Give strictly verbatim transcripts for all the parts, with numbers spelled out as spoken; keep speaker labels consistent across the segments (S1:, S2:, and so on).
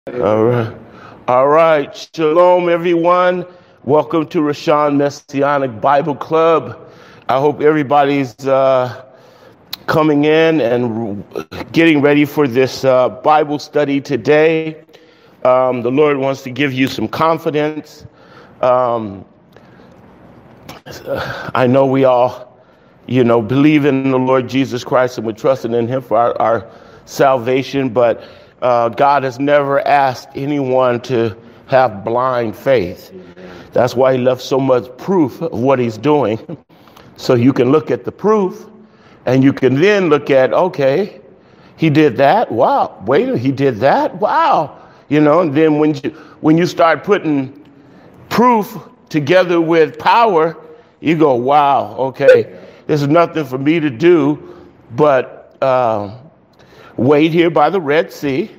S1: All right. All right. Shalom, everyone. Welcome to Rashawn Messianic Bible Club. I hope everybody's uh, coming in and getting ready for this uh, Bible study today. Um, the Lord wants to give you some confidence. Um, I know we all, you know, believe in the Lord Jesus Christ and we're trusting in him for our, our salvation, but Uh, God has never asked anyone to have blind faith. That's why he left so much proof of what he's doing. So you can look at the proof and you can then look at, okay, he did that. Wow. Wait, he did that. Wow. You know, and then when you, when you start putting proof together with power, you go, wow, okay, there's nothing for me to do but, uh, wait here by the Red Sea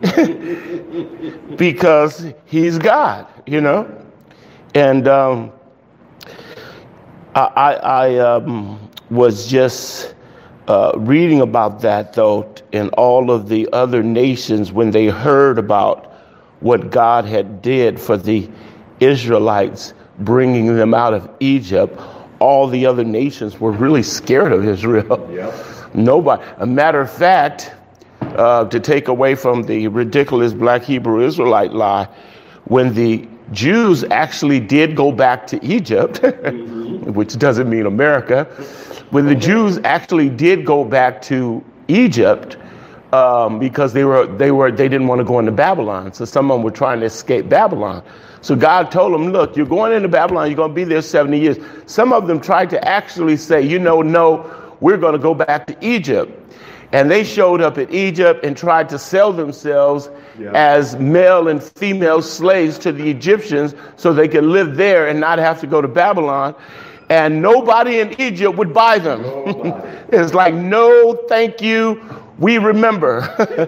S1: because he's God, you know. And um, I, I, I um, was just uh, reading about that, though, in all of the other nations when they heard about what God had did for the Israelites, bringing them out of Egypt. All the other nations were really scared of Israel. Yep. Nobody. A matter of fact, Uh, to take away from the ridiculous Black Hebrew Israelite lie, when the Jews actually did go back to Egypt, mm-hmm. which doesn't mean America, when the Jews actually did go back to Egypt, um, because they were they were they didn't want to go into Babylon, so some of them were trying to escape Babylon. So God told them, look, you're going into Babylon, you're going to be there seventy years. Some of them tried to actually say, you know, no, we're going to go back to Egypt. And they showed up in Egypt and tried to sell themselves yeah. as male and female slaves to the Egyptians so they could live there and not have to go to Babylon. And nobody in Egypt would buy them. It's like, no, thank you. We remember.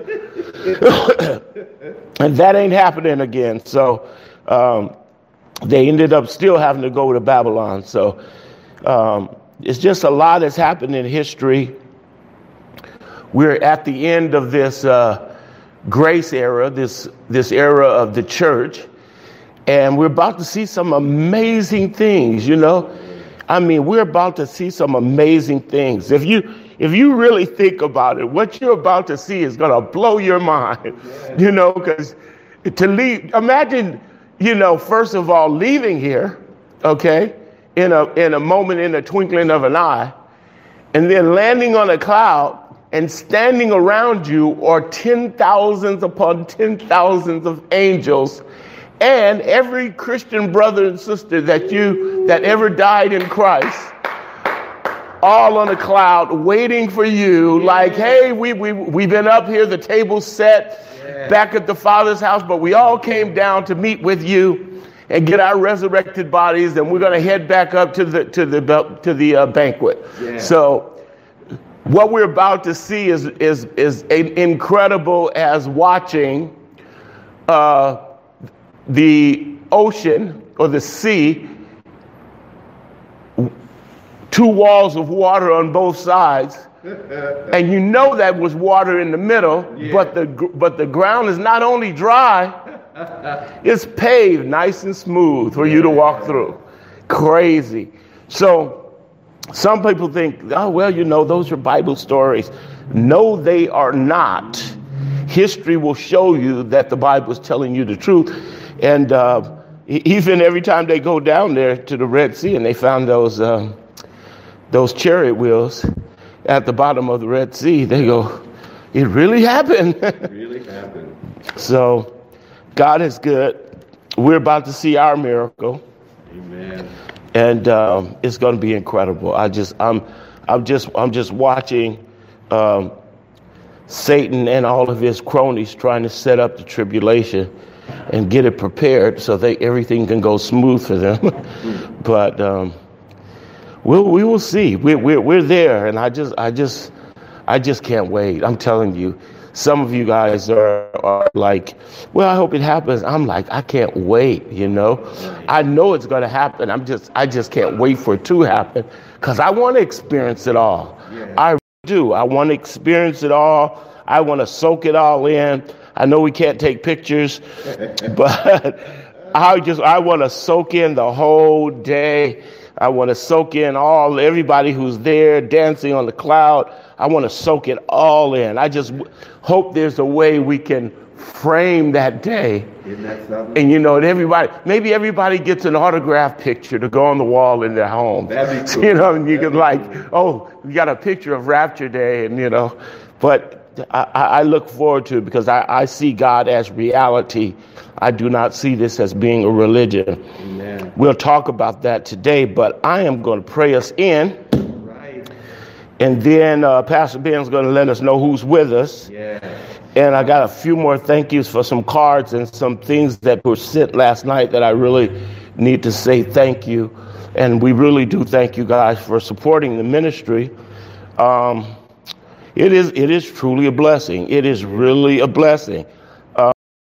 S1: And that ain't happening again. So um, they ended up still having to go to Babylon. So um, it's just a lot that's happened in history. We're at the end of this uh, grace era, this this era of the church, and we're about to see some amazing things, you know. I mean, we're about to see some amazing things. If you if you really think about it, what you're about to see is going to blow your mind, you know, because to leave, imagine, you know, first of all, leaving here, okay, in a in a moment, in a twinkling of an eye, and then landing on a cloud. And standing around you are ten thousands upon ten thousands of angels, and every Christian brother and sister that you that ever died in Christ, all on a cloud, waiting for you. Like, hey, we we we've been up here, the table's set yeah. back at the Father's house, but we all came down to meet with you and get our resurrected bodies, and we're going to head back up to the to the to the uh, banquet. Yeah. So. What we're about to see is is is incredible as watching uh, the ocean or the sea, two walls of water on both sides, and you know that was water in the middle, yeah. but the but the ground is not only dry, it's paved nice and smooth for you to walk through. Crazy. So. Some people think, oh, well, you know, those are Bible stories. No, they are not. History will show you that the Bible is telling you the truth. And uh, even every time they go down there to the Red Sea and they found those uh, those chariot wheels at the bottom of the Red Sea, they go, it really happened. It really happened. So God is good. We're about to see our miracle. Amen. And um, it's going to be incredible. I just, I'm, I'm just, I'm just watching um, Satan and all of his cronies trying to set up the tribulation and get it prepared so that everything can go smooth for them. But um, we'll, we will see. We're, we're, we're there, and I just, I just, I just can't wait. I'm telling you. Some of you guys are, are like, well, I hope it happens. I'm like, I can't wait, you know. I know it's going to happen. I'm just, I just can't wait for it to happen because I want to experience it all. Yeah. I do. I want to experience it all. I want to soak it all in. I know we can't take pictures, but I just, I want to soak in the whole day. I want to soak in all, everybody who's there dancing on the cloud. I want to soak it all in. I just w- hope there's a way we can frame that day.
S2: Isn't that something?
S1: And you know, and everybody, maybe everybody gets an autograph picture to go on the wall in their home.
S2: That'd be cool.
S1: You know, and you
S2: That'd
S1: can like, cool. oh, we got a picture of Rapture Day, and you know, but I, I look forward to it because I, I see God as reality. I do not see this as being a religion.
S2: Amen.
S1: We'll talk about that today, but I am going to pray us in.
S2: Right.
S1: And then uh, Pastor Ben's going to let us know who's with us.
S2: Yeah.
S1: And I got a few more thank yous for some cards and some things that were sent last night that I really need to say thank you. And we really do thank you guys for supporting the ministry. Um, it is it is truly a blessing. It is really a blessing. Uh,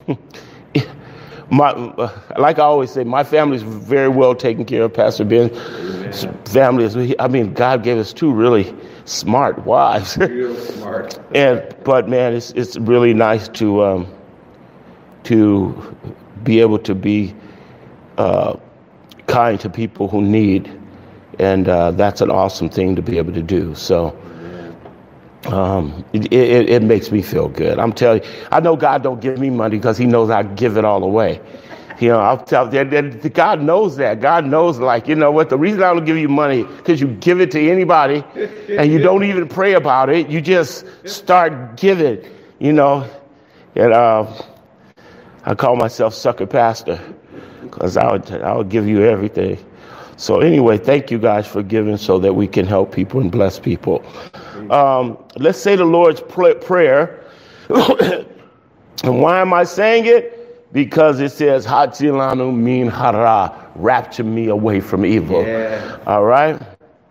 S1: my, like I always say, my family is very well taken care of. Pastor Ben's family is. I mean, God gave us two really smart wives.
S2: Real smart.
S1: And but man, it's it's really nice to um, to be able to be uh, kind to people who need, and uh, that's an awesome thing to be able to do. So um, it, it it makes me feel good. I'm telling you, I know God don't give me money because He knows I give it all away. You know, I'll tell you, God knows that. God knows, like, you know what, the reason I don't give you money because you give it to anybody and you don't even pray about it. You just start giving, you know. And uh, I call myself sucker pastor because I would, I would give you everything. So anyway, thank you guys for giving so that we can help people and bless people. Um, let's say the Lord's prayer. And why am I saying it? Because it says, Hatzilanu min hara, rapture me away from evil.
S2: Yeah.
S1: All right.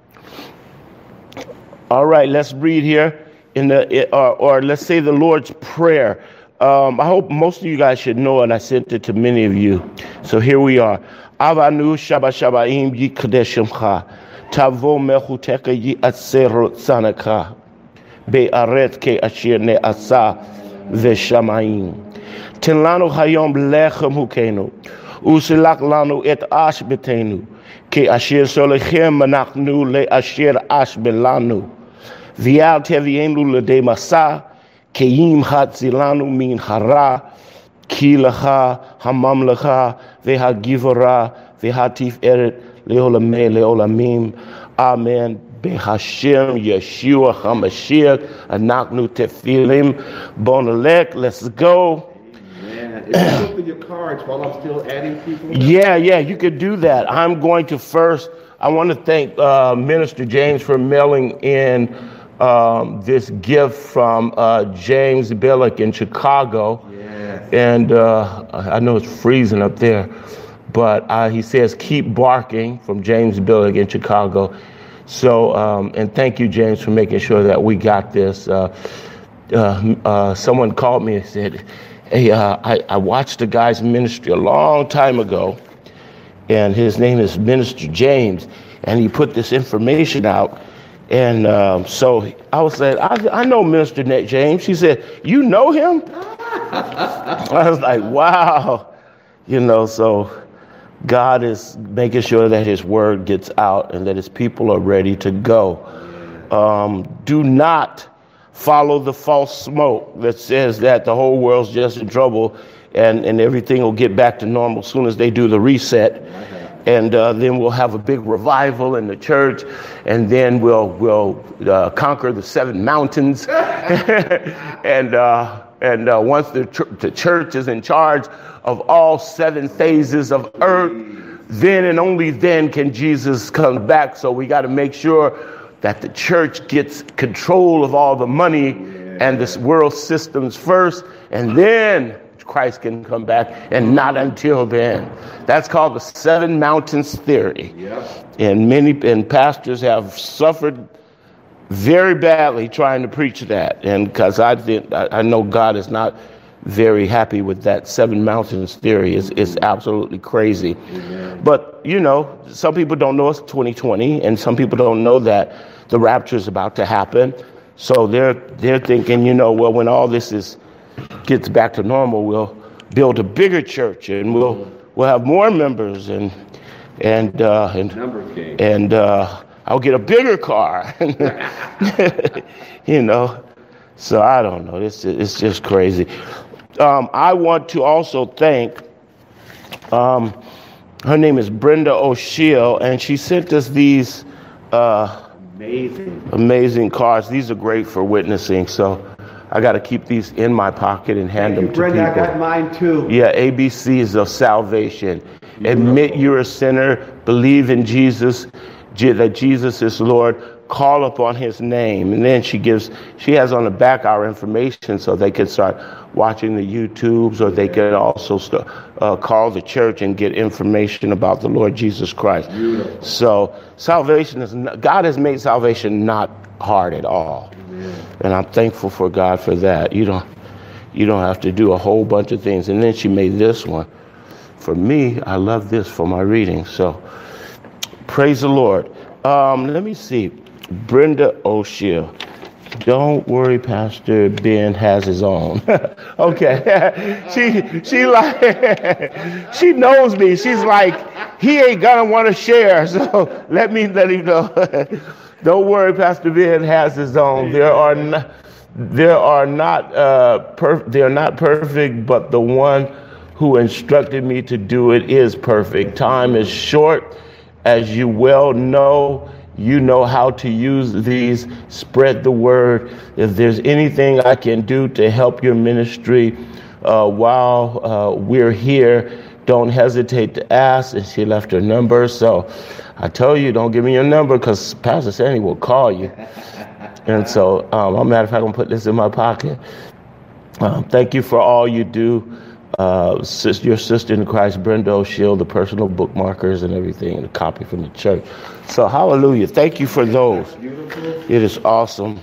S1: All right, let's read here in the, or, or let's say the Lord's Prayer. Um, I hope most of you guys should know it. I sent it to many of you. So here we are. Avanu shaba shabaim yikdeshimcha, tavo mechuteka yi atzerot sanaka, be'aret ke ashir ne asa veshamayim. Tin lanu hayom lechem hukenu, usilak lanu et ash betenu, ke ashir solechem manachnu le ashir ash belanu, vial tevienu le de masa, keim hat zilanu min hara, ki lecha hamam lecha vehagivora vehatif eret leolame leolamim. Amen. Behashem Yeshua Hamashiach anachnu tefilim bonalek. Let's go.
S2: If you look at your cards while I'm still adding people.
S1: Yeah, yeah, you could do that. I'm going to first, I want to thank uh, Minister James for mailing in um, this gift from uh, James Billick in Chicago.
S2: Yes.
S1: And uh, I know it's freezing up there, but uh, he says, keep barking, from James Billick in Chicago. So, um, and thank you, James, for making sure that we got this. Uh, uh, uh, someone called me and said, Hey, uh, I, I watched a guy's ministry a long time ago, and his name is Minister James, and he put this information out. And um, so I was saying, I, I know Minister James. She said, you know him? I was like, wow. You know, so God is making sure that his word gets out and that his people are ready to go. Um, do not follow the false smoke that says that the whole world's just in trouble and, and everything will get back to normal as soon as they do the reset. And uh, then we'll have a big revival in the church, and then we'll we'll uh, conquer the seven mountains. and uh, and uh, once the, tr- the church is in charge of all seven phases of earth, then and only then can Jesus come back. So we got to make sure that the church gets control of all the money and this world systems first, and then Christ can come back, and not until then. That's called the seven mountains theory.
S2: Yep.
S1: And many and pastors have suffered very badly trying to preach that. And because I think I know God is not very happy with that seven mountains theory. It's, it's absolutely crazy.
S2: Amen.
S1: But, you know, some people don't know it's twenty twenty, and some people don't know that the rapture is about to happen. So they're they're thinking, you know, well, when all this is gets back to normal, we'll build a bigger church, and we'll we'll have more members, and and uh, and and uh, I'll get a bigger car, you know. So I don't know. It's it's just crazy. Um, I want to also thank. Um, her name is Brenda O'Sheal, and she sent us these uh, amazing amazing cards. These are great for witnessing. So I got to keep these in my pocket and hand them to
S2: Brenda,
S1: people.
S2: I got mine too.
S1: Yeah, A B Cs of salvation. Beautiful. Admit you're a sinner. Believe in Jesus, that Jesus is Lord. Call upon his name. And then she gives, she has on the back our information so they can start watching the YouTubes, or they can also start, uh, call the church and get information about the Lord Jesus Christ. Beautiful. So salvation is, not, God has made salvation not hard at all. Amen. And I'm thankful for God for that. You don't, you don't have to do a whole bunch of things. And then she made this one. For me, I love this for my reading. So praise the Lord. Um, let me see. Brenda O'Sheal. Don't worry, Pastor Ben has his own. Okay. she she like she knows me. She's like, he ain't gonna want to share. So let me let him know. Don't worry, Pastor Ben has his own. There are not there are not uh per, they are not perfect, but the one who instructed me to do it is perfect. Time is short, as you well know. You know how to use these. Spread the word. If there's anything I can do to help your ministry uh, while uh, we're here, don't hesitate to ask. And she left her number. So I told you, don't give me your number, because Pastor Sandy will call you. And so, um, as a matter of fact, I'm going to put this in my pocket. Um, thank you for all you do. Uh, sis, your sister in Christ, Brenda O'Sheal, the personal bookmarkers and everything, and a copy from the church. So hallelujah. Thank you for those. It is awesome.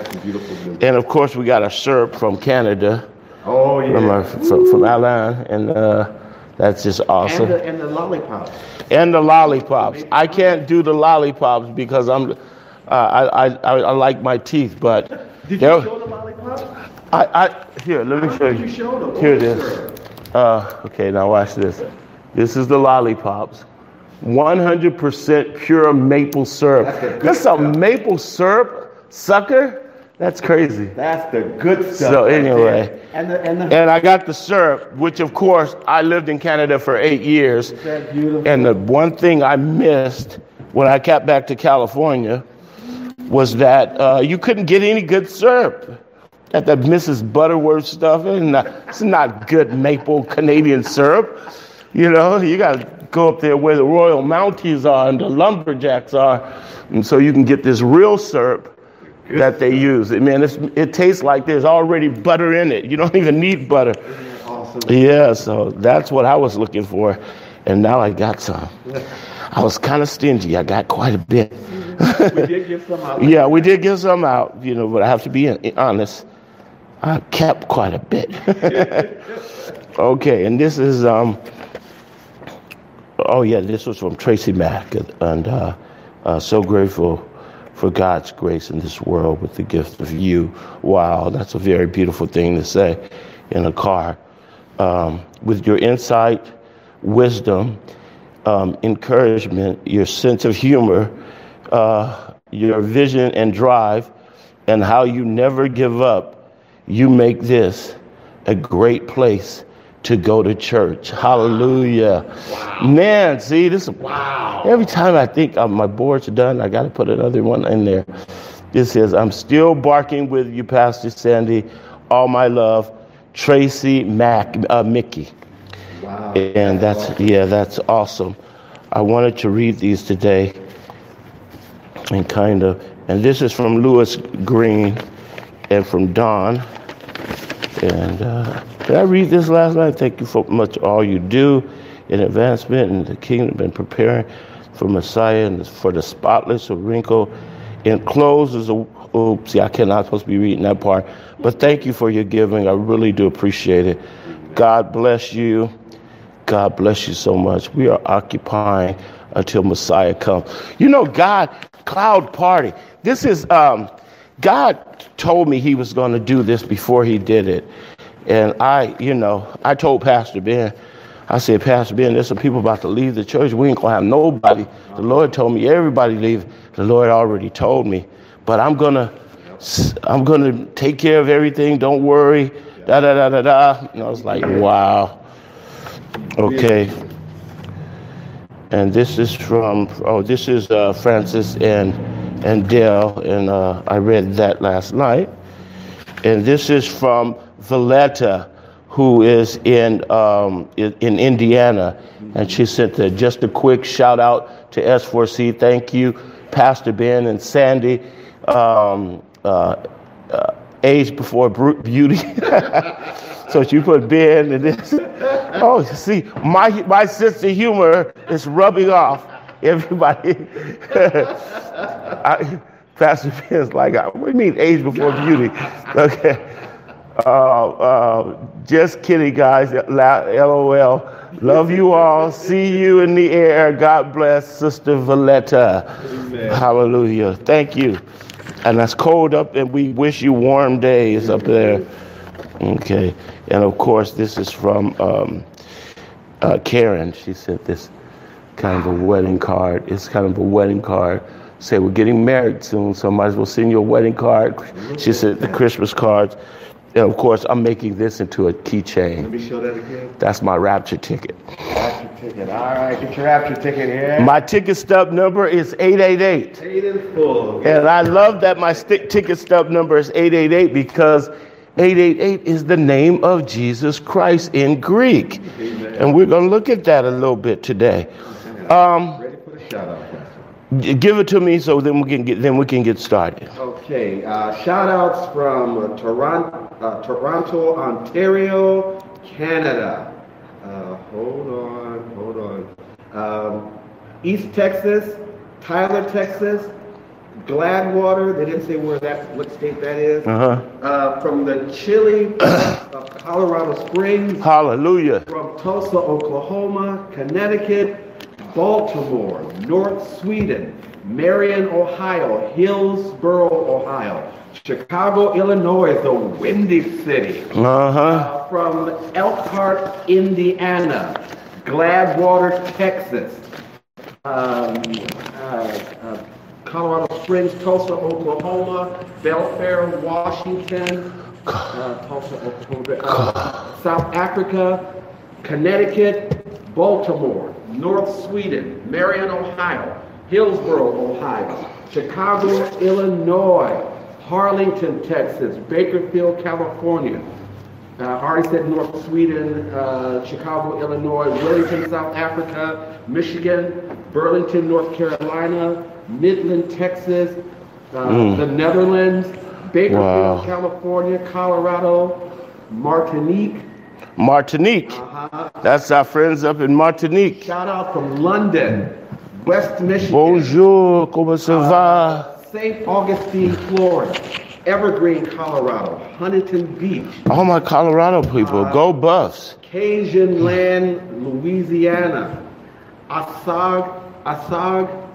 S1: And of course, we got a syrup from Canada.
S2: Oh, yeah.
S1: From, our, from, from Alain. And uh, that's just awesome.
S2: And the, and the lollipops.
S1: And the lollipops. I can't do the lollipops because I'm, uh, I, I, I like my teeth, but.
S2: Did you show the lollipops?
S1: I, I, here, let me show you.
S2: you show them?
S1: Here it is. Uh, okay, now watch this. This is the lollipops. one hundred percent pure maple syrup. That's, That's some maple syrup, sucker. That's crazy.
S2: That's the good stuff.
S1: So anyway,
S2: and, the, and, the,
S1: and I got the syrup, which of course I lived in Canada for eight years.
S2: Is that beautiful?
S1: And the one thing I missed when I got back to California was that uh, you couldn't get any good syrup. That the Missus Butterworth stuff, and it's not good maple Canadian syrup. You know, you got to go up there where the Royal Mounties are and the lumberjacks are, and so you can get this real syrup that they use. I mean, it's, it tastes like there's already butter in it. You don't even need butter.
S2: Awesome.
S1: Yeah, so that's what I was looking for, and now I got some. I was kind of stingy. I got quite a bit.
S2: We did give some out.
S1: Yeah, we did give some out, you know, but I have to be honest. I kept quite a bit. Okay, and this is, um, oh yeah, this was from Tracy Mack, and uh, uh, so grateful for God's grace in this world with the gift of you. Wow, that's a very beautiful thing to say in a car. Um, with your insight, wisdom, um, encouragement, your sense of humor, uh, your vision and drive, and how you never give up, you make this a great place to go to church. Hallelujah. Wow. Man, see, this is, wow. Every time I think uh, my boards are done, I got to put another one in there. This says, I'm still barking with you, Pastor Sandy. All my love, Tracy Mack, uh, Mickey.
S2: Wow.
S1: And that's, awesome. Yeah, that's awesome. I wanted to read these today and kind of, and this is from Lewis Green and from Don. And uh, did I read this last night? Thank you so much all you do in advancement in the kingdom and preparing for Messiah and for the spotless or wrinkle enclosed is a, oops, see, I cannot supposed to be reading that part. But thank you for your giving. I really do appreciate it. God bless you. God bless you so much. We are occupying until Messiah comes. You know, God, cloud party. This is, um, God told me he was going to do this before he did it. And I, you know, I told Pastor Ben, I said, Pastor Ben, there's some people about to leave the church. We ain't gonna have nobody. The Lord told me everybody leave. The Lord already told me, but I'm gonna, I'm gonna take care of everything. Don't worry. Da da da da da. And I was like, wow. Okay. And this is from, oh, this is uh, Francis and and Dale, and uh, I read that last night. And this is from Valletta, who is in um, in, in Indiana, and she sent the, just a quick shout out to S four C. Thank you, Pastor Ben and Sandy. Um, uh, uh, age before beauty. So she put Ben and this. Oh, see, my my sense of humor is rubbing off everybody. I, Pastor Ben's like, what do you mean age before beauty? Okay. Uh, uh, just kidding, guys. LOL. Love you all. See you in the air. God bless, Sister Valletta. Amen. Hallelujah. Thank you. And that's cold up, and we wish you warm days up there. Okay. And of course, this is from um, uh, Karen. She sent this kind of a wedding card. It's kind of a wedding card. Say we're getting married soon, so might as well send you a wedding card. She sent the Christmas cards. And of course, I'm making this into a keychain.
S2: Let me show that again.
S1: That's my rapture ticket.
S2: Rapture ticket. All right, get your rapture ticket here.
S1: My ticket stub number is eight eight eight.
S2: Eight in full.
S1: And I love that my st- ticket stub number is eight eight eight because eight eight eight is the name of Jesus Christ in Greek. Amen. And we're going to look at that a little bit today. Um,
S2: Ready for the shout out, Pastor?
S1: Give it to me so then we can get then we can get started.
S2: Okay, uh, shout outs from uh, Toronto, uh, Toronto, Ontario, Canada. Uh, hold on, hold on. Um, East Texas, Tyler, Texas, Gladwater. They didn't say where that, what state that is.
S1: Uh-huh.
S2: Uh, from the chilly uh, Colorado Springs.
S1: Hallelujah.
S2: From Tulsa, Oklahoma, Connecticut, Baltimore, North Sweden, Marion, Ohio, Hillsboro, Ohio, Chicago, Illinois, the Windy City.
S1: Uh-huh.
S2: Uh, from Elkhart, Indiana, Gladwater, Texas, um, uh, uh, Colorado Springs, Tulsa, Oklahoma, Belfair, Washington, uh, Tulsa, Oklahoma, uh, South Africa, Connecticut, Baltimore, North Sweden, Marion, Ohio, Hillsboro, Ohio, Chicago, Illinois, Harlingen, Texas, Bakersfield, California. Uh, I already said North Sweden, uh, Chicago, Illinois, Wellington, South Africa, Michigan, Burlington, North Carolina, Midland, Texas, uh, mm. the Netherlands, Bakersfield, wow. California, Colorado, Martinique.
S1: Martinique.
S2: Uh-huh.
S1: That's our friends up in Martinique.
S2: Shout out from London, West Michigan.
S1: Bonjour, comment ça
S2: uh,
S1: va?
S2: Saint Augustine, Florida. Evergreen, Colorado. Huntington Beach.
S1: All my Colorado people, uh, go Buffs.
S2: Cajun Land, Louisiana. Osage, Osage,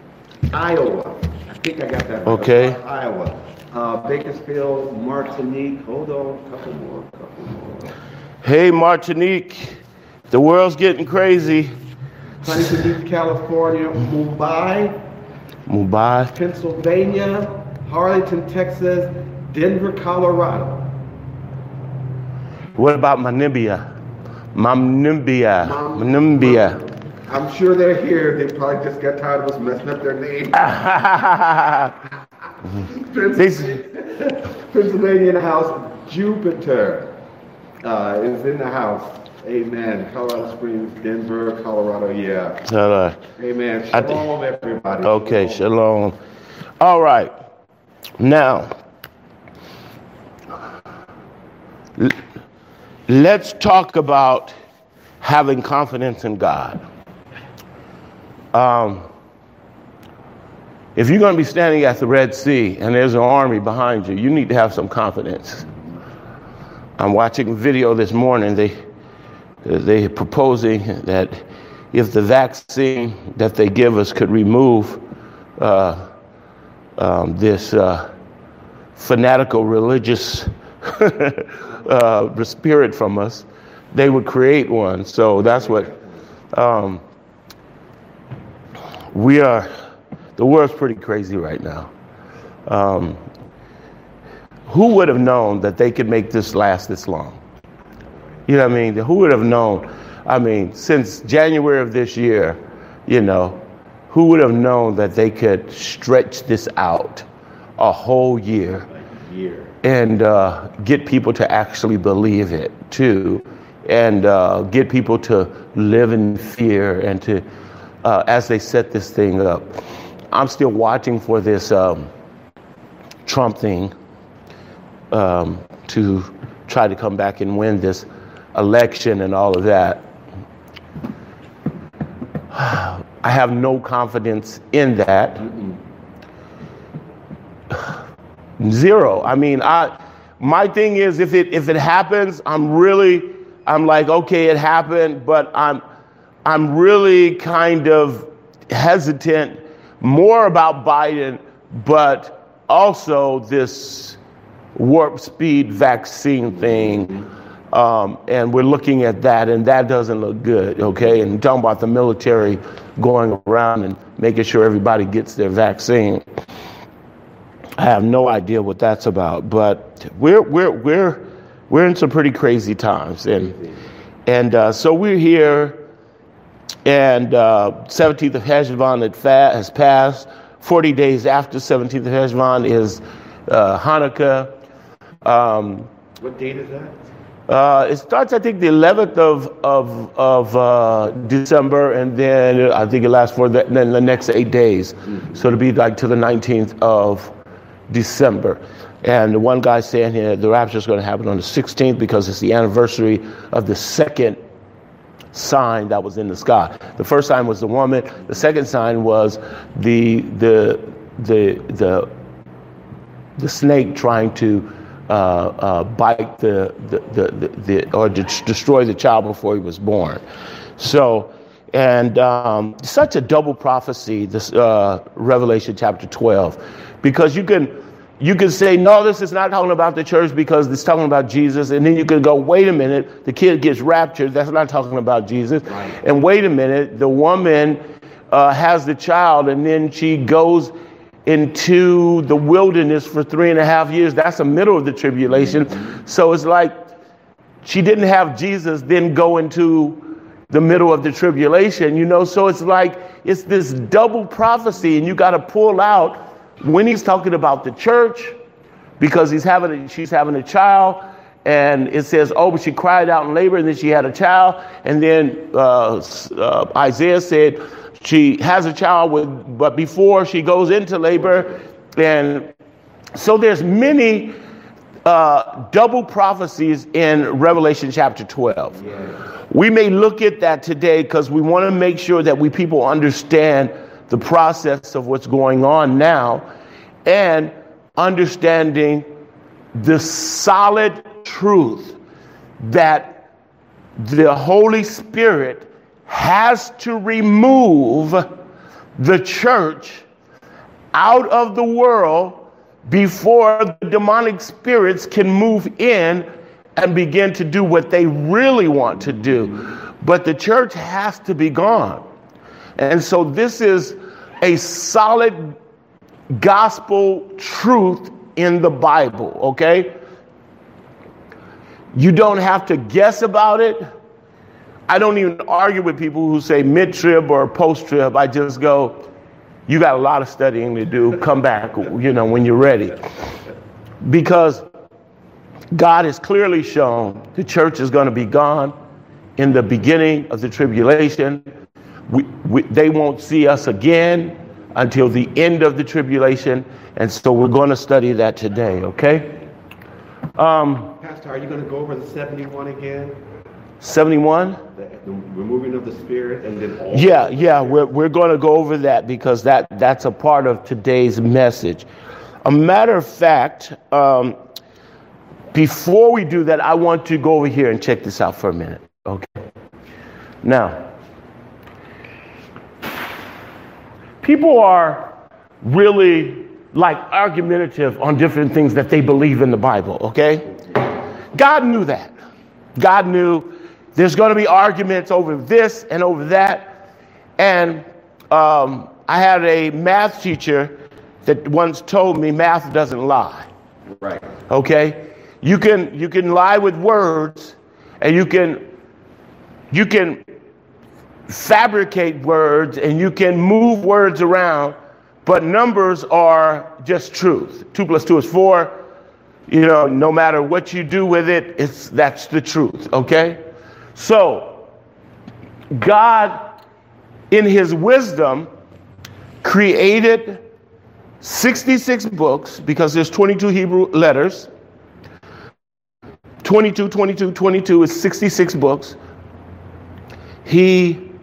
S2: Iowa. I think I got that right.
S1: Okay.
S2: Osage, Iowa. Uh, Bakersfield, Martinique. Hold on, couple more, couple more.
S1: Hey, Martinique, the world's getting crazy.
S2: Huntington Beach, California, Mumbai,
S1: Mumbai,
S2: Pennsylvania, Harlingen, Texas, Denver, Colorado.
S1: What about Namibia? Namibia, Namibia.
S2: I'm sure they're here. They probably just got tired of us messing up their name. Pennsylvania, Pennsylvania in the house, Jupiter. Uh, is in the house. Amen. Colorado Springs, Denver, Colorado. Yeah.
S1: Hello.
S2: Amen. Shalom, everybody.
S1: Okay, shalom. shalom. All right. Now, l- let's talk about having confidence in God. Um, if you're going to be standing at the Red Sea and there's an army behind you, you need to have some confidence. I'm watching a video this morning. They they proposing that if the vaccine that they give us could remove uh, um, this uh, fanatical religious uh, the spirit from us, they would create one. So that's what um, we are. The world's pretty crazy right now. Um, who would have known that they could make this last this long? You know what I mean? Who would have known? I mean, since January of this year, you know, who would have known that they could stretch this out a whole year,
S2: year.
S1: and uh, get people to actually believe it too, and uh, get people to live in fear and to, uh, as they set this thing up. I'm still watching for this um, Trump thing um, to try to come back and win this election and all of that. I have no confidence in that.
S2: Mm-mm.
S1: Zero. I mean, I my thing is if it if it happens, I'm really I'm like, okay, it happened, but I'm I'm really kind of hesitant more about Biden, but also this warp speed vaccine thing. Um, and we're looking at that, and that doesn't look good, okay? And talking about the military going around and making sure everybody gets their vaccine. I have no idea what that's about, but we're we're we're we're in some pretty crazy times, and and uh, so we're here, and uh, seventeenth of Heshvan had fa- has passed. Forty days after seventeenth of Heshvan is uh, Hanukkah. Um,
S2: what date is that?
S1: Uh, it starts, I think, the eleventh of of of uh, December, and then I think it lasts for the, then the next eight days. Mm-hmm. So it'll be like to the nineteenth of December. And one guy saying here the rapture is going to happen on the sixteenth because it's the anniversary of the second sign that was in the sky. The first sign was the woman. The second sign was the the the the the snake trying to uh, uh, bite the the, the the the or de- destroy the child before he was born. So. And um, such a double prophecy, this uh, Revelation chapter twelve, because you can you can say, no, this is not talking about the church because it's talking about Jesus. And then you can go, wait a minute, the kid gets raptured. That's not talking about Jesus. Right. And wait a minute, the woman uh, has the child and then she goes into the wilderness for three and a half years. That's the middle of the tribulation. Mm-hmm. So it's like she didn't have Jesus, then go into the middle of the tribulation, you know, so it's like it's this double prophecy, and you got to pull out when he's talking about the church because he's having a, she's having a child, and it says, oh, but she cried out in labor, and then she had a child, and then uh, uh, Isaiah said she has a child with, but before she goes into labor, and so there's many uh, double prophecies in Revelation chapter twelve. Yeah. We may look at that today because we want to make sure that we people understand the process of what's going on now and understanding the solid truth that the Holy Spirit has to remove the church out of the world before the demonic spirits can move in and begin to do what they really want to do. But the church has to be gone. And so this is a solid gospel truth in the Bible, okay? You don't have to guess about it. I don't even argue with people who say mid-trib or post-trib. I just go, you got a lot of studying to do. Come back, you know, when you're ready. Because God has clearly shown the church is going to be gone in the beginning of the tribulation. We, we, they won't see us again until the end of the tribulation. And so we're going to study that today, okay? Um,
S2: Pastor, are you going to go over the seventy-one again?
S1: seventy-one?
S2: The, the removing of the spirit and then all
S1: Yeah, yeah, we're, we're going to go over that because that, that's a part of today's message. A matter of fact, um, before we do that, I want to go over here and check this out for a minute, okay? Now, people are really like argumentative on different things that they believe in the Bible, okay? God knew that. God knew there's going to be arguments over this and over that. And um, I had a math teacher that once told me math doesn't lie.
S2: Right.
S1: Okay? You can you can lie with words, and you can you can fabricate words, and you can move words around, but numbers are just truth. Two plus two is four. You know, no matter what you do with it, it's that's the truth, okay? So, God, in his wisdom, created sixty-six books, because there's twenty-two Hebrew letters. twenty-two, twenty-two, twenty-two is sixty-six books. He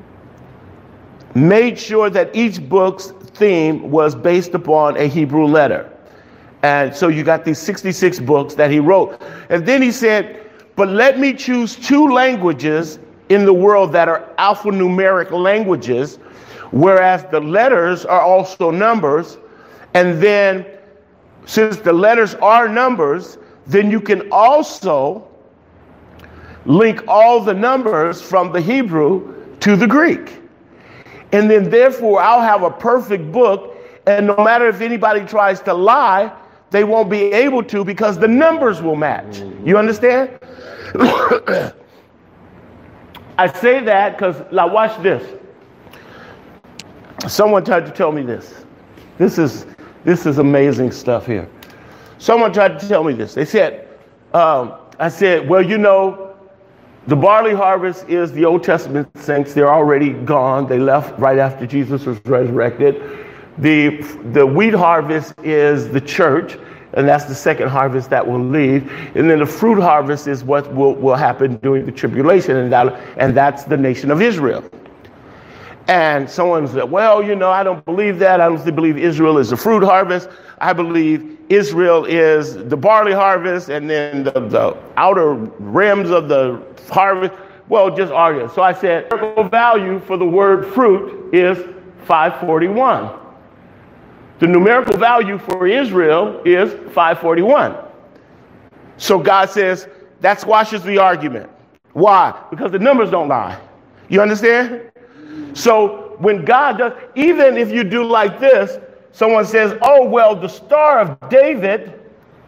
S1: made sure that each book's theme was based upon a Hebrew letter. And so you got these sixty-six books that he wrote. And then he said, but let me choose two languages in the world that are alphanumeric languages, whereas the letters are also numbers. And then since the letters are numbers, then you can also link all the numbers from the Hebrew to the Greek. And then therefore I'll have a perfect book, and no matter if anybody tries to lie, they won't be able to, because the numbers will match. You understand? I say that because, now watch this. Someone tried to tell me this. This is this is amazing stuff here. Someone tried to tell me this. They said, um, I said, well, you know, the barley harvest is the Old Testament saints. They're already gone. They left right after Jesus was resurrected. The, the wheat harvest is the church, and that's the second harvest that will leave. And then the fruit harvest is what will, will happen during the tribulation, and, that, and that's the nation of Israel. And someone said, well, you know, I don't believe that. I don't believe Israel is the fruit harvest. I believe Israel is the barley harvest, and then the, the outer rims of the harvest. Well, just argue. So I said, the numerical value for the word fruit is five forty-one. The numerical value for Israel is five forty-one. So God says that squashes the argument. Why? Because the numbers don't lie. You understand? So when God does, even if you do like this, someone says, oh, well, the Star of David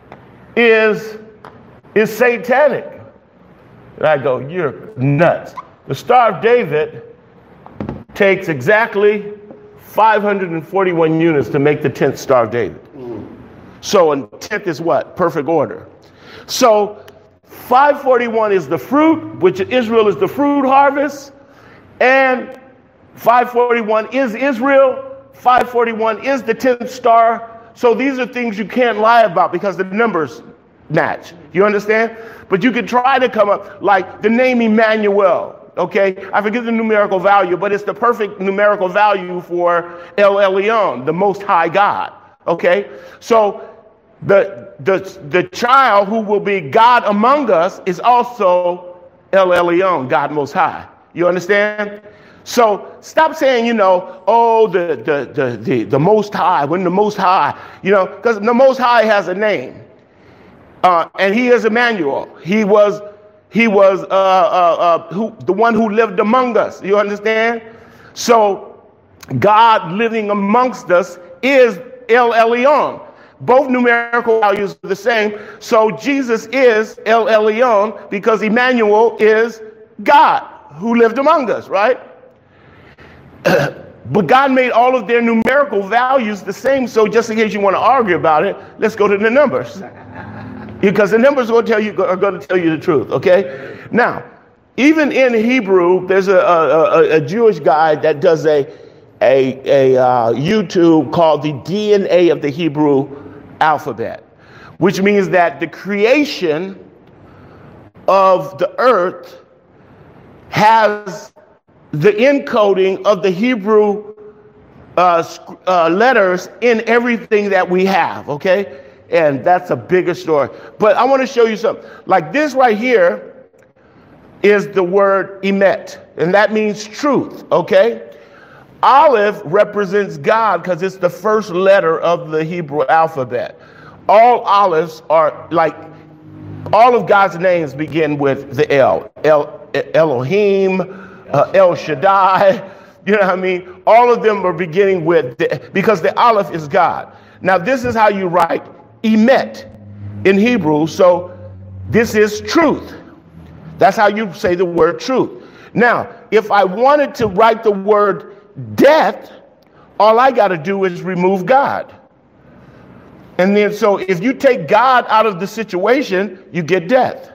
S1: is, is satanic. And I go, you're nuts. The Star of David takes exactly five hundred forty-one units to make the tenth Star of David. Mm. So a tenth is what? Perfect order. So five forty-one is the fruit, which Israel is the fruit harvest, and five forty-one is Israel. five forty-one is the tenth star. So these are things you can't lie about because the numbers match. You understand? But you could try to come up like the name Emmanuel. Okay, I forget the numerical value, but it's the perfect numerical value for El Elyon, the Most High God. Okay, so the the the child who will be God among us is also El Elyon, God Most High. You understand? So stop saying, you know, oh, the the the the, the Most High, when the Most High, you know, because the Most High has a name, uh, and He is Emmanuel. He was. He was uh, uh, uh, who, the one who lived among us. You understand? So God living amongst us is El Elyon. Both numerical values are the same. So Jesus is El Elyon because Emmanuel is God who lived among us, right? But God made all of their numerical values the same. So just in case you want to argue about it, let's go to the numbers. Because the numbers are going to tell you are going to tell you the truth. Okay. Now, even in Hebrew, there's a, a, a Jewish guy that does a a, a uh, YouTube called the D N A of the Hebrew alphabet, which means that the creation of the earth has the encoding of the Hebrew uh, uh, letters in everything that we have. Okay. And that's a bigger story. But I want to show you something. Like this right here is the word emet, and that means truth, okay? Aleph represents God because it's the first letter of the Hebrew alphabet. All olives are like All of God's names begin with the El. El Elohim, uh, El Shaddai. You know what I mean? All of them are beginning with, the, because the Aleph is God. Now, this is how you write Emet in Hebrew. So this is truth. That's how you say the word truth. Now, if I wanted to write the word death, all I got to do is remove God. And then, so if you take God out of the situation, you get death.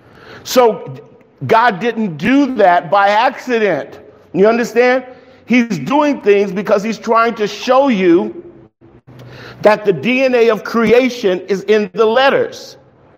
S1: So God didn't do that by accident. You understand? He's doing things because he's trying to show you that the D N A of creation is in the letters.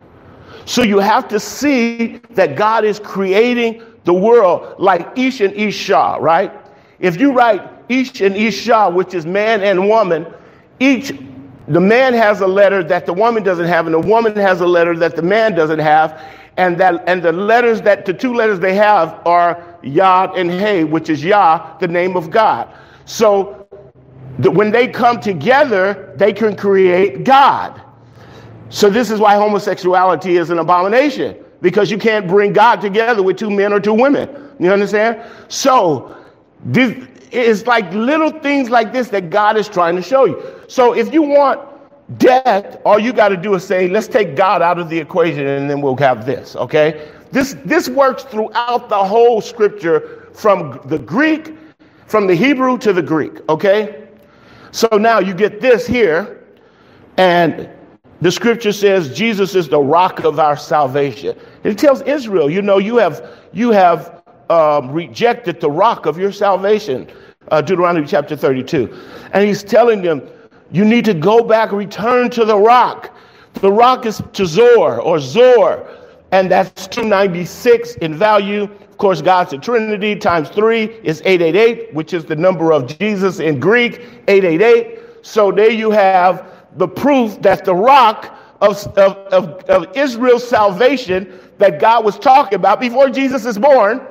S1: So you have to see that God is creating the world like Ish and Isha, right? If you write Ish and Isha, which is man and woman, each, the man has a letter that the woman doesn't have, and the woman has a letter that the man doesn't have, and that and the letters that the two letters they have are Yod and Hey, which is Yah, the name of God. So the, when they come together, they can create God. So this is why homosexuality is an abomination, because you can't bring God together with two men or two women. You understand? So this is like little things like this that God is trying to show you. So if you want death, all you got to do is say, let's take God out of the equation, and then we'll have this. Okay? This this works throughout the whole scripture, from the Greek, from the Hebrew to the Greek. Okay? So now you get this here, and the scripture says Jesus is the rock of our salvation. It tells Israel, you know, you have you have um, rejected the rock of your salvation, uh, Deuteronomy chapter thirty-two. And he's telling them, you need to go back, return to the rock. The rock is Tzor or Zor, and that's two ninety-six in value. Of course, God's a Trinity, times three is eight eight eight, which is the number of Jesus in Greek, eight eight eight. So there you have the proof that the rock of, of, of, of Israel's salvation that God was talking about before Jesus is born,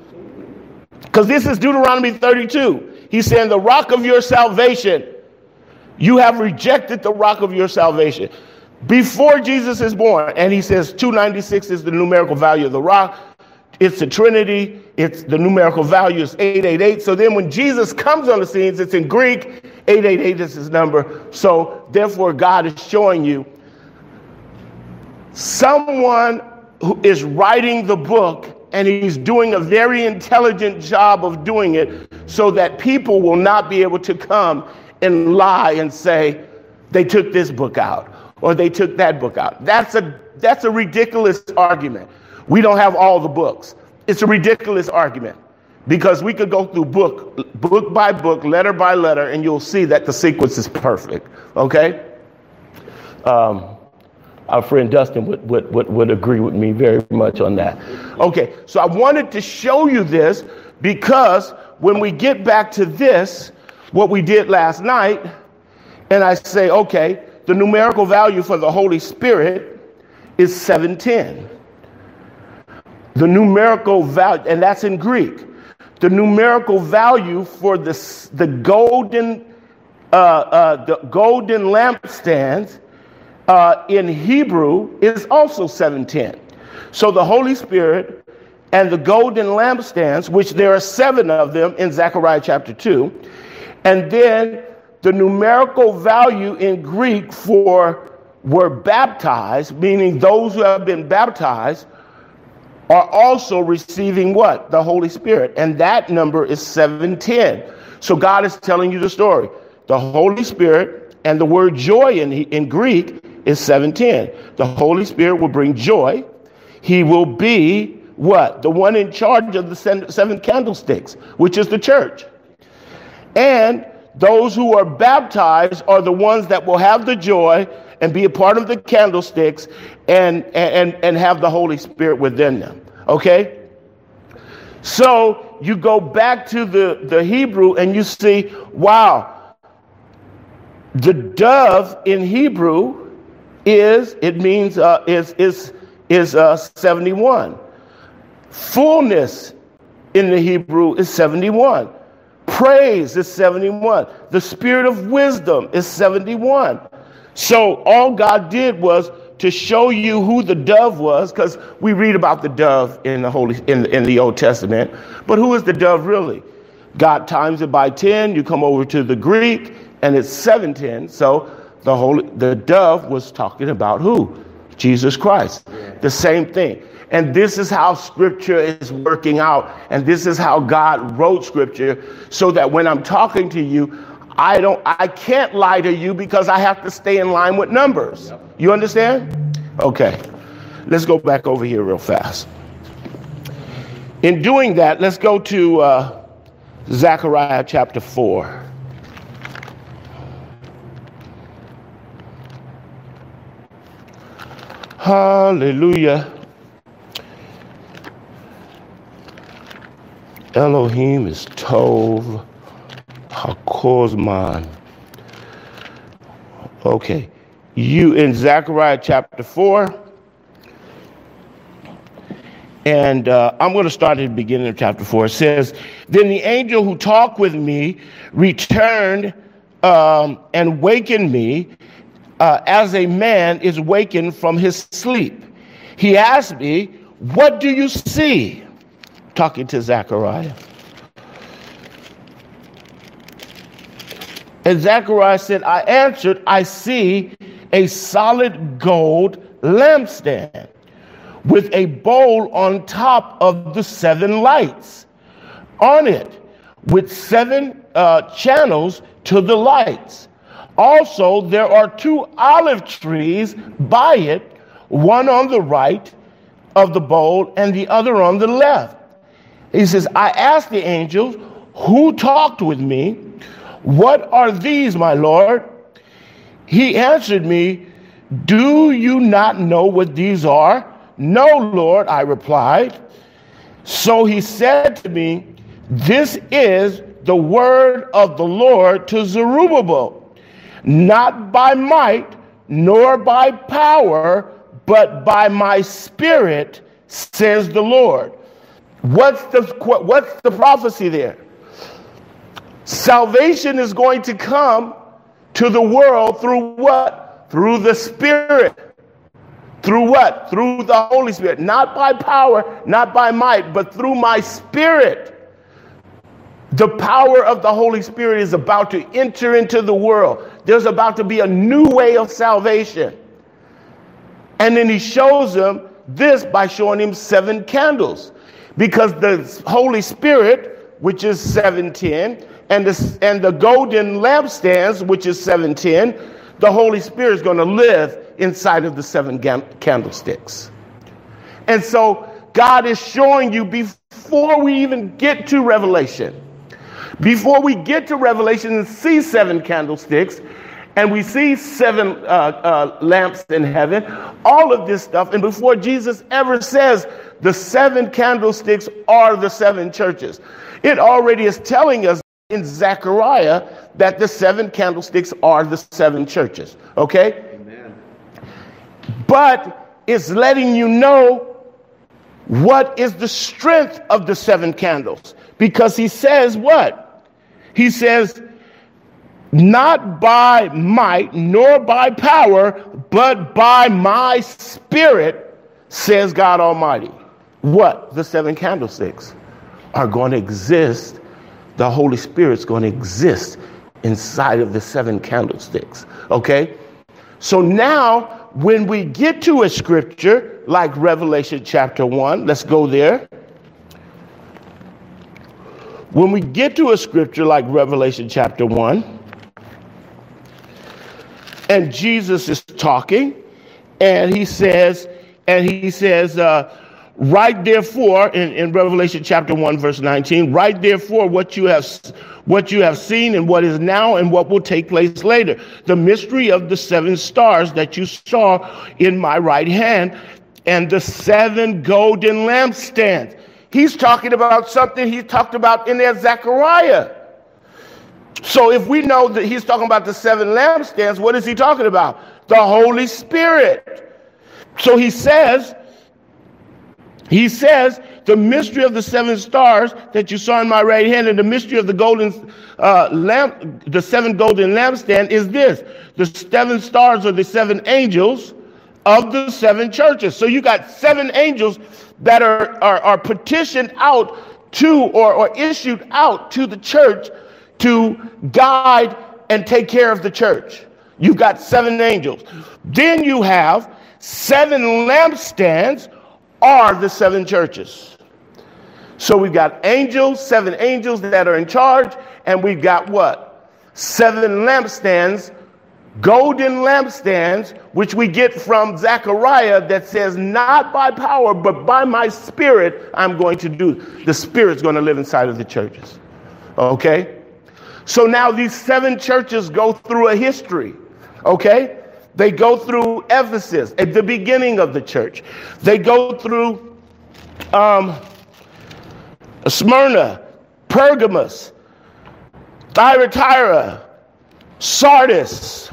S1: because this is Deuteronomy thirty-two. He's saying the rock of your salvation. You have rejected the rock of your salvation before Jesus is born. And he says two ninety-six is the numerical value of the rock. It's the Trinity. It's the numerical value is eight eight eight. So then when Jesus comes on the scenes, it's in Greek. eight eight eight is his number. So therefore, God is showing you someone who is writing the book, and he's doing a very intelligent job of doing it so that people will not be able to come and lie and say they took this book out or they took that book out. That's a that's a ridiculous argument. We don't have all the books. It's a ridiculous argument, because we could go through book book by book, letter by letter, and you'll see that the sequence is perfect. Okay? Um, our friend Dustin would, would, would, would agree with me very much on that. Okay, so I wanted to show you this because when we get back to this, what we did last night, and I say, okay, the numerical value for the Holy Spirit is seven ten. The numerical value, and that's in Greek. The numerical value for the, the golden uh, uh, the golden lampstands uh, in Hebrew is also seven ten. So the Holy Spirit and the golden lampstands, which there are seven of them in Zechariah chapter two, and then the numerical value in Greek for were baptized, meaning those who have been baptized, are also receiving what? The Holy Spirit. And that number is seven ten. So God is telling you the story. The Holy Spirit and the word joy in, in Greek is seven ten. The Holy Spirit will bring joy. He will be what? The one in charge of the seven candlesticks, which is the church. And those who are baptized are the ones that will have the joy and be a part of the candlesticks and, and, and have the Holy Spirit within them. Okay? So you go back to the, the Hebrew and you see, wow, the dove in Hebrew is, it means, uh, is, is, is uh, seventy-one. Fullness in the Hebrew is seventy-one. Praise is seventy-one. The spirit of wisdom is seventy-one. So all God did was to show you who the dove was, because we read about the dove in the Holy in, in the Old Testament. But who is the dove really? God times it by ten. You come over to the Greek, and it's seven ten. So the holy the dove was talking about who? Jesus Christ. The same thing. And this is how scripture is working out. And this is how God wrote scripture, so that when I'm talking to you, I don't, I can't lie to you, because I have to stay in line with numbers. Yep. You understand? Okay. Let's go back over here real fast. In doing that, let's go to uh, Zechariah chapter four. Hallelujah. Elohim is Tov HaKosman. Okay. You in Zechariah chapter four. And uh, I'm going to start at the beginning of chapter four. It says, then the angel who talked with me returned um, and wakened me uh, as a man is wakened from his sleep. He asked me, what do you see? Talking to Zechariah. And Zechariah said, I answered, I see a solid gold lampstand with a bowl on top of the seven lights on it, with seven uh, channels to the lights. Also, there are two olive trees by it, one on the right of the bowl and the other on the left. He says, I asked the angels who talked with me, what are these, my Lord? He answered me, do you not know what these are? No, Lord, I replied. So he said to me, this is the word of the Lord to Zerubbabel, not by might nor by power, but by my spirit, says the Lord. What's the, what's the prophecy there? Salvation is going to come to the world through what? Through the Spirit. Through what? Through the Holy Spirit. Not by power, not by might, but through my Spirit. The power of the Holy Spirit is about to enter into the world. There's about to be a new way of salvation. And then he shows him this by showing him seven candles. Because the Holy Spirit, which is seven ten, and the, and the golden lampstands, which is seven ten, the Holy Spirit is going to live inside of the seven gam- candlesticks. And so God is showing you before we even get to Revelation, before we get to Revelation and see seven candlesticks, and we see seven uh, uh, lamps in heaven, all of this stuff, and before Jesus ever says the seven candlesticks are the seven churches, it already is telling us in Zechariah that the seven candlesticks are the seven churches. Okay? Amen. But it's letting you know what is the strength of the seven candles. Because he says what? He says, not by might nor by power, but by my spirit, says God Almighty. What? The seven candlesticks are going to exist. The Holy Spirit's going to exist inside of the seven candlesticks. Okay? So now, when we get to a scripture like Revelation chapter one, let's go there. When we get to a scripture like Revelation chapter one, and Jesus is talking, and he says, and he says, uh, right therefore, in, in Revelation chapter one, verse nineteen, right therefore what you have what you have seen and what is now and what will take place later. The mystery of the seven stars that you saw in my right hand and the seven golden lampstands. He's talking about something he talked about in there, Zechariah. So if we know that he's talking about the seven lampstands, what is he talking about? The Holy Spirit. So he says, He says, the mystery of the seven stars that you saw in my right hand and the mystery of the golden uh, lamp, the seven golden lampstand is this. The seven stars are the seven angels of the seven churches. So you got seven angels that are, are, are petitioned out to or, or issued out to the church to guide and take care of the church. You've got seven angels. Then you have seven lampstands are the seven churches. So we've got angels, seven angels that are in charge, and we've got what? Seven lampstands, golden lampstands, which we get from Zechariah that says, not by power, but by my spirit, I'm going to do. The spirit's going to live inside of the churches. Okay? So now these seven churches go through a history. Okay? They go through Ephesus at the beginning of the church. They go through um, Smyrna, Pergamos, Thyatira, Sardis,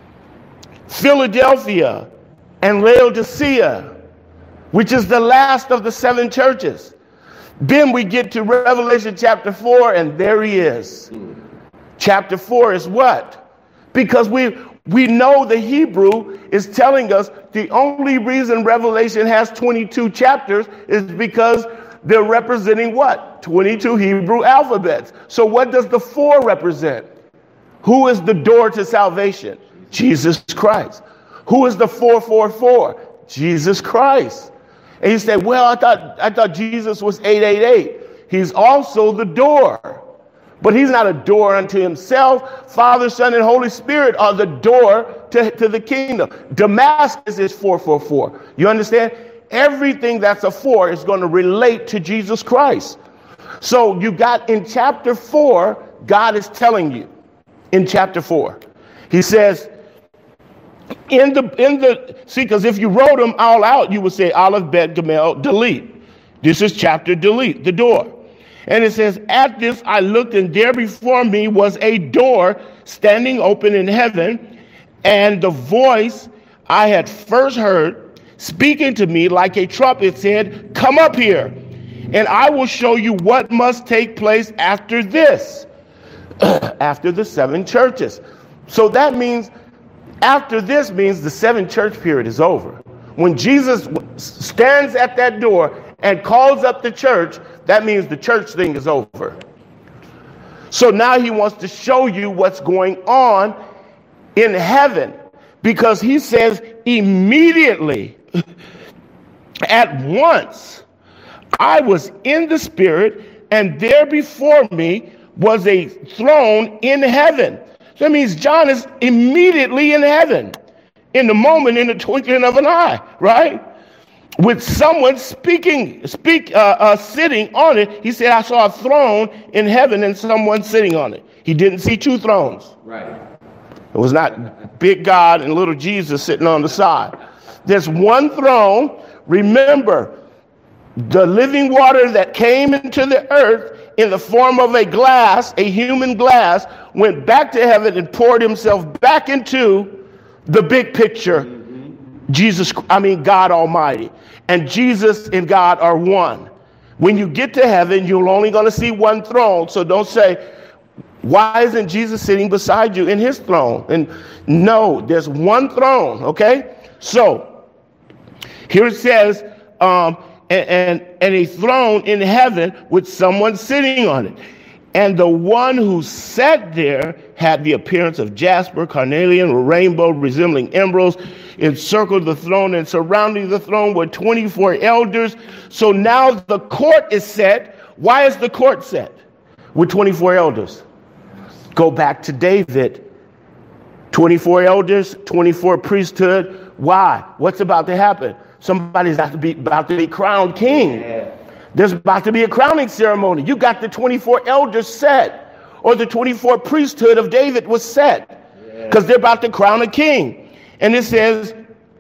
S1: Philadelphia, and Laodicea, which is the last of the seven churches. Then we get to Revelation chapter four, and there he is. Chapter four is what? Because we we know the Hebrew is telling us the only reason Revelation has twenty-two chapters is because they're representing what? twenty-two Hebrew alphabets. So what does the four represent? Who is the door to salvation? Jesus Christ. Who is the four four four? Jesus Christ. And you say, well, I thought I thought Jesus was eight eight eight. He's also the door. But he's not a door unto himself. Father, Son, and Holy Spirit are the door to, to the kingdom. Damascus is four four four. You understand? Everything that's a four is going to relate to Jesus Christ. So you got in chapter four, God is telling you in chapter four. He says, in the, in the, see, because if you wrote them all out, you would say Aleph, Bet, Gamel, delete. This is chapter delete, the door. And it says, at this I looked, and there before me was a door standing open in heaven, and the voice I had first heard speaking to me like a trumpet said, come up here, and I will show you what must take place after this, after the seven churches. So that means, after this means the seven church period is over. When Jesus stands at that door and calls up the church, that means the church thing is over. So now he wants to show you what's going on in heaven, because he says immediately, at once, I was in the spirit, and there before me was a throne in heaven. So that means John is immediately in heaven, in the moment, in the twinkling of an eye, right? With someone speaking, speak, uh, uh, sitting on it. He said, I saw a throne in heaven and someone sitting on it. He didn't see two thrones.
S2: Right.
S1: It was not big God and little Jesus sitting on the side. There's one throne. Remember, the living water that came into the earth in the form of a glass, a human glass, went back to heaven and poured himself back into the big picture. Mm-hmm. Jesus, I mean, God Almighty. And Jesus and God are one. When you get to heaven, you're only going to see one throne. So don't say, why isn't Jesus sitting beside you in his throne? And no, there's one throne, okay? So here it says, um, and, and, and a throne in heaven with someone sitting on it. And the one who sat there had the appearance of jasper, carnelian, or rainbow, resembling emeralds, encircled the throne, and surrounding the throne were twenty-four elders. So now the court is set. Why is the court set with twenty-four elders? Go back to David. twenty-four elders, twenty-four priesthood. Why? What's about to happen? Somebody's about to be, about to be crowned king. Yeah. There's about to be a crowning ceremony. You got the twenty-four elders set, or the twenty-four priesthood of David was set, because yeah. they're about to crown a king. And it says,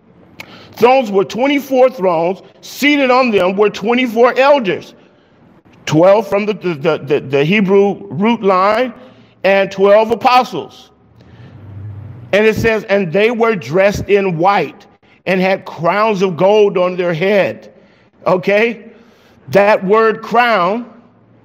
S1: thrones were twenty-four thrones, seated on them were twenty-four elders, twelve from the, the, the, the Hebrew root line, and twelve apostles. And it says, and they were dressed in white and had crowns of gold on their head. Okay? That word crown,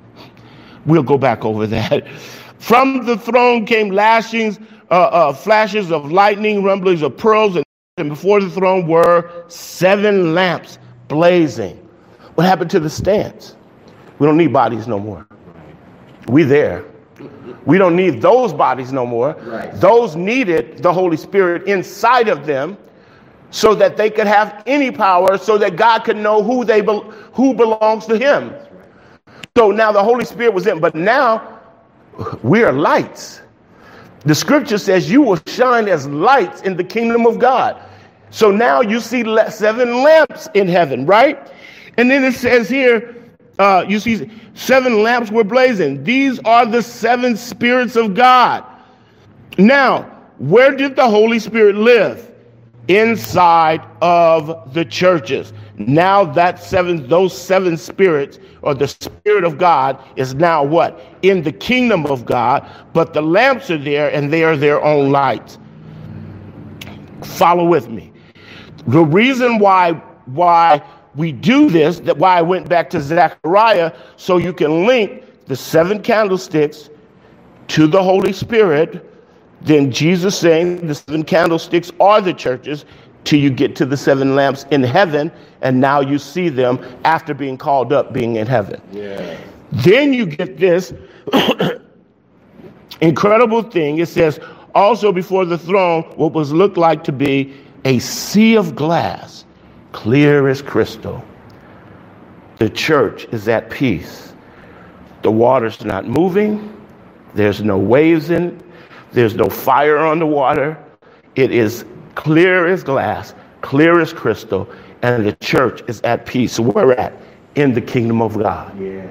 S1: we'll go back over that. From the throne came lashings, uh, uh, flashes of lightning, rumblings of pearls, and and before the throne were seven lamps blazing. What happened to the stands? We don't need bodies no more. We there. We don't need those bodies no more.
S2: Right.
S1: Those needed the Holy Spirit inside of them so that they could have any power, so that God could know who they be- who belongs to him. So now the Holy Spirit was in, but now we are lights. The scripture says you will shine as lights in the kingdom of God. So now you see seven lamps in heaven, right? And then it says here, uh, you see seven lamps were blazing. These are the seven spirits of God. Now, where did the Holy Spirit live? Inside of the churches. Now that seven, those seven spirits, or the Spirit of God, is now what? In the kingdom of God, but the lamps are there and they are their own lights. Follow with me. The reason why why we do this, that why I went back to Zechariah, so you can link the seven candlesticks to the Holy Spirit. Then Jesus saying the seven candlesticks are the churches till you get to the seven lamps in heaven. And now you see them after being called up, being in heaven.
S2: Yeah.
S1: Then you get this incredible thing. It says, also before the throne, what was looked like to be a sea of glass, clear as crystal. The church is at peace. The water's not moving. There's no waves in it. There's no fire on the water. It is clear as glass, clear as crystal, and the church is at peace. So where we're at? In the kingdom of God.
S2: Yeah.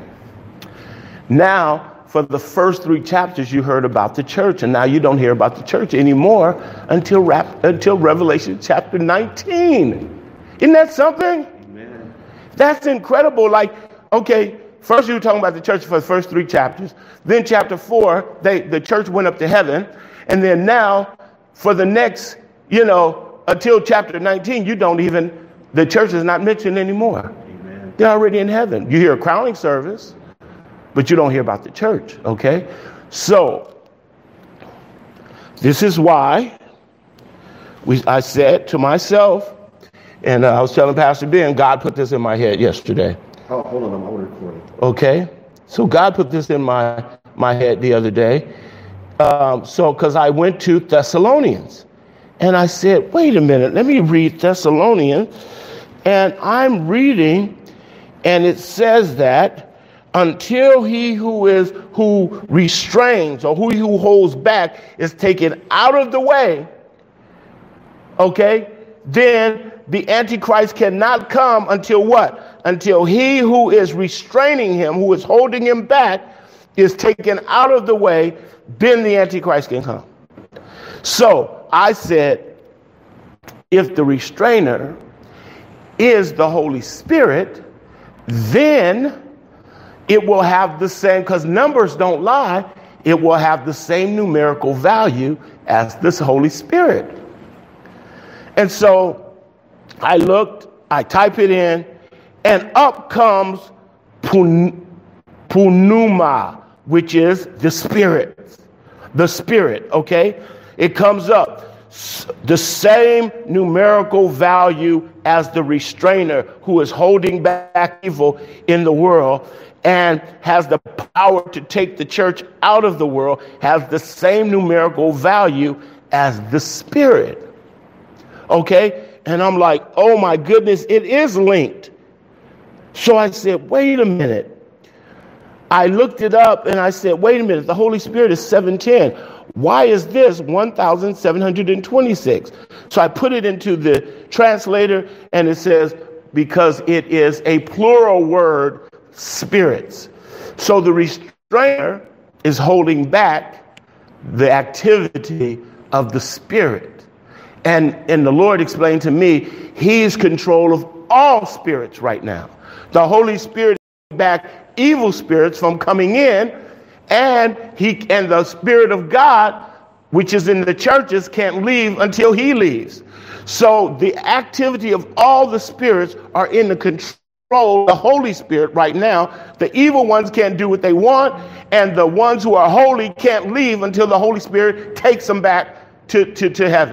S1: Now, for the first three chapters, you heard about the church, and now you don't hear about the church anymore until, rap, until Revelation chapter nineteen. Isn't that something?
S2: Amen.
S1: That's incredible. Like, okay, first you were talking about the church for the first three chapters. Then chapter four, they, the church went up to heaven. And then now for the next, you know, until chapter nineteen, you don't even, the church is not mentioned anymore.
S2: Amen.
S1: They're already in heaven. You hear a crowning service, but you don't hear about the church, okay? So this is why we, I said to myself, and uh, I was telling Pastor Ben, God put this in my head yesterday.
S2: Oh, hold on, I'm already recording.
S1: Okay, so God put this in my, my head the other day. Um, so, because I went to Thessalonians, and I said, wait a minute, let me read Thessalonians. And I'm reading, and it says that until he who is, who restrains, or who, who holds back is taken out of the way, okay, then the Antichrist cannot come until what? Until he who is restraining him, who is holding him back, is taken out of the way, then the Antichrist can come. So I said, if the restrainer is the Holy Spirit, then it will have the same, because numbers don't lie, it will have the same numerical value as this Holy Spirit. And so I looked, I type it in, and up comes pun, Pneuma, which is the Spirit. The Spirit, okay? It comes up. The same numerical value as the restrainer who is holding back evil in the world and has the power to take the church out of the world, has the same numerical value as the Spirit. Okay? And I'm like, oh my goodness, it is linked. So I said, wait a minute. I looked it up and I said, wait a minute, the Holy Spirit is seven ten. Why is this one thousand seven hundred twenty-six? So I put it into the translator and it says, because it is a plural word, spirits. So the restrainer is holding back the activity of the Spirit. And, and the Lord explained to me, he's control of all spirits right now. The Holy Spirit is back evil spirits from coming in, and he and the Spirit of God, which is in the churches, can't leave until he leaves. So the activity of all the spirits are in the control of the Holy Spirit right now. The evil ones can't do what they want, and the ones who are holy can't leave until the Holy Spirit takes them back to, to, to heaven.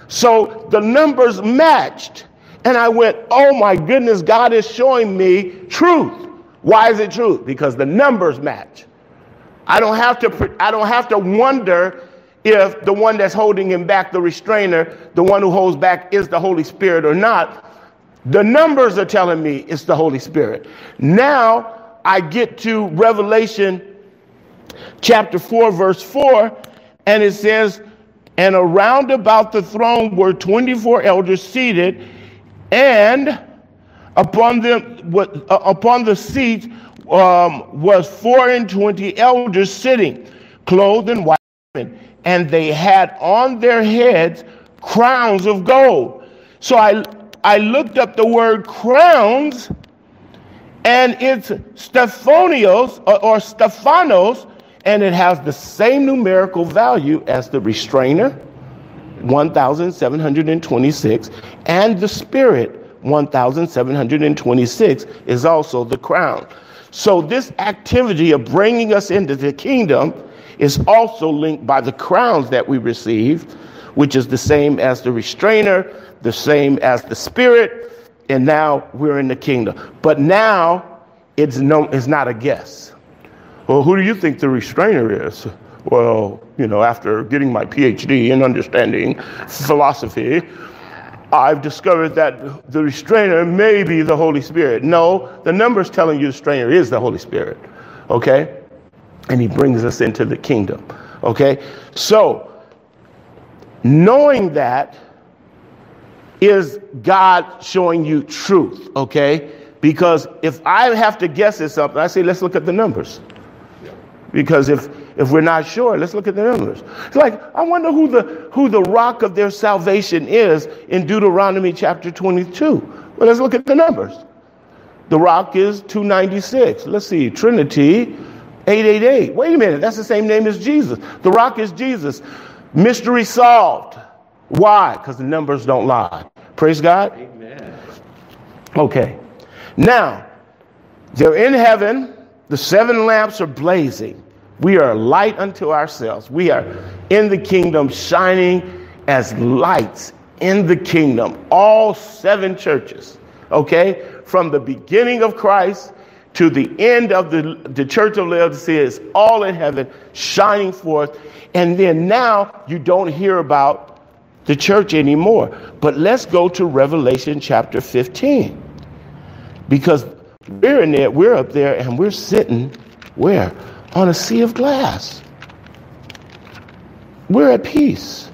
S1: So the numbers matched. And I went, oh my goodness, God is showing me truth. Why is it truth? Because the numbers match. I don't have to, I don't have to wonder if the one that's holding him back, the restrainer, the one who holds back, is the Holy Spirit or not. The numbers are telling me it's the Holy Spirit. Now I get to Revelation chapter four, verse four, and it says, and around about the throne were twenty-four elders seated, and upon them, uh, upon the seats um, was four and twenty elders sitting, clothed in white, and they had on their heads crowns of gold. So I I looked up the word crowns, and it's Stephanios or, or Stephanos, and it has the same numerical value as the restrainer, one thousand seven hundred twenty-six, and the Spirit, one thousand seven hundred twenty-six, is also the crown. So this activity of bringing us into the kingdom is also linked by the crowns that we receive, which is the same as the restrainer, the same as the Spirit, and now we're in the kingdom. But now it's no, it's not a guess. Well, who do you think the restrainer is? Well, you know, after getting my P H D in understanding philosophy, I've discovered that the restrainer may be the Holy Spirit. No, the number's telling you the restrainer is the Holy Spirit. Okay? And he brings us into the kingdom. Okay? So, knowing that is God showing you truth. Okay? Because if I have to guess at something, I say, let's look at the numbers. Because if if we're not sure, let's look at the numbers. It's like, I wonder who the who the rock of their salvation is in Deuteronomy chapter twenty-two. Well, let's look at the numbers. The rock is two ninety-six. Let's see, Trinity, eight eighty-eight. Wait a minute, that's the same name as Jesus. The rock is Jesus. Mystery solved. Why? Because the numbers don't lie. Praise God.
S2: Amen.
S1: Okay. Now, they're in heaven. The seven lamps are blazing. We are a light unto ourselves. We are in the kingdom, shining as lights in the kingdom. All seven churches, okay? From the beginning of Christ to the end of the, the church of Laodicea is all in heaven, shining forth. And then now you don't hear about the church anymore. But let's go to Revelation chapter fifteen. Because we're in there, we're up there, and we're sitting where? On a sea of glass. We're at peace.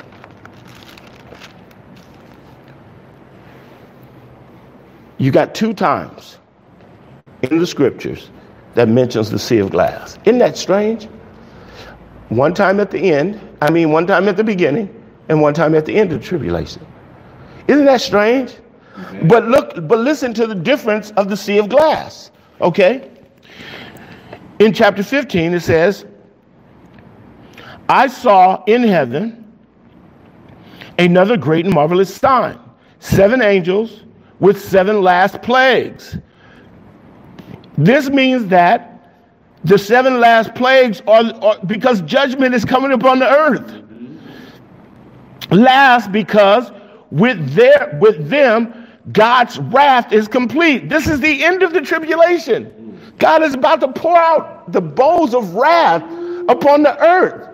S1: You got two times in the scriptures that mentions the sea of glass. Isn't that strange? One time at the end, I mean one time at the beginning, and one time at the end of the tribulation. Isn't that strange? Mm-hmm. But look, but listen to the difference of the sea of glass. Okay? In chapter fifteen, it says, I saw in heaven another great and marvelous sign, seven angels with seven last plagues. This means that the seven last plagues are, are because judgment is coming upon the earth. Mm-hmm. Last because with their with them God's wrath is complete. This is the end of the tribulation. God is about to pour out the bowls of wrath upon the earth.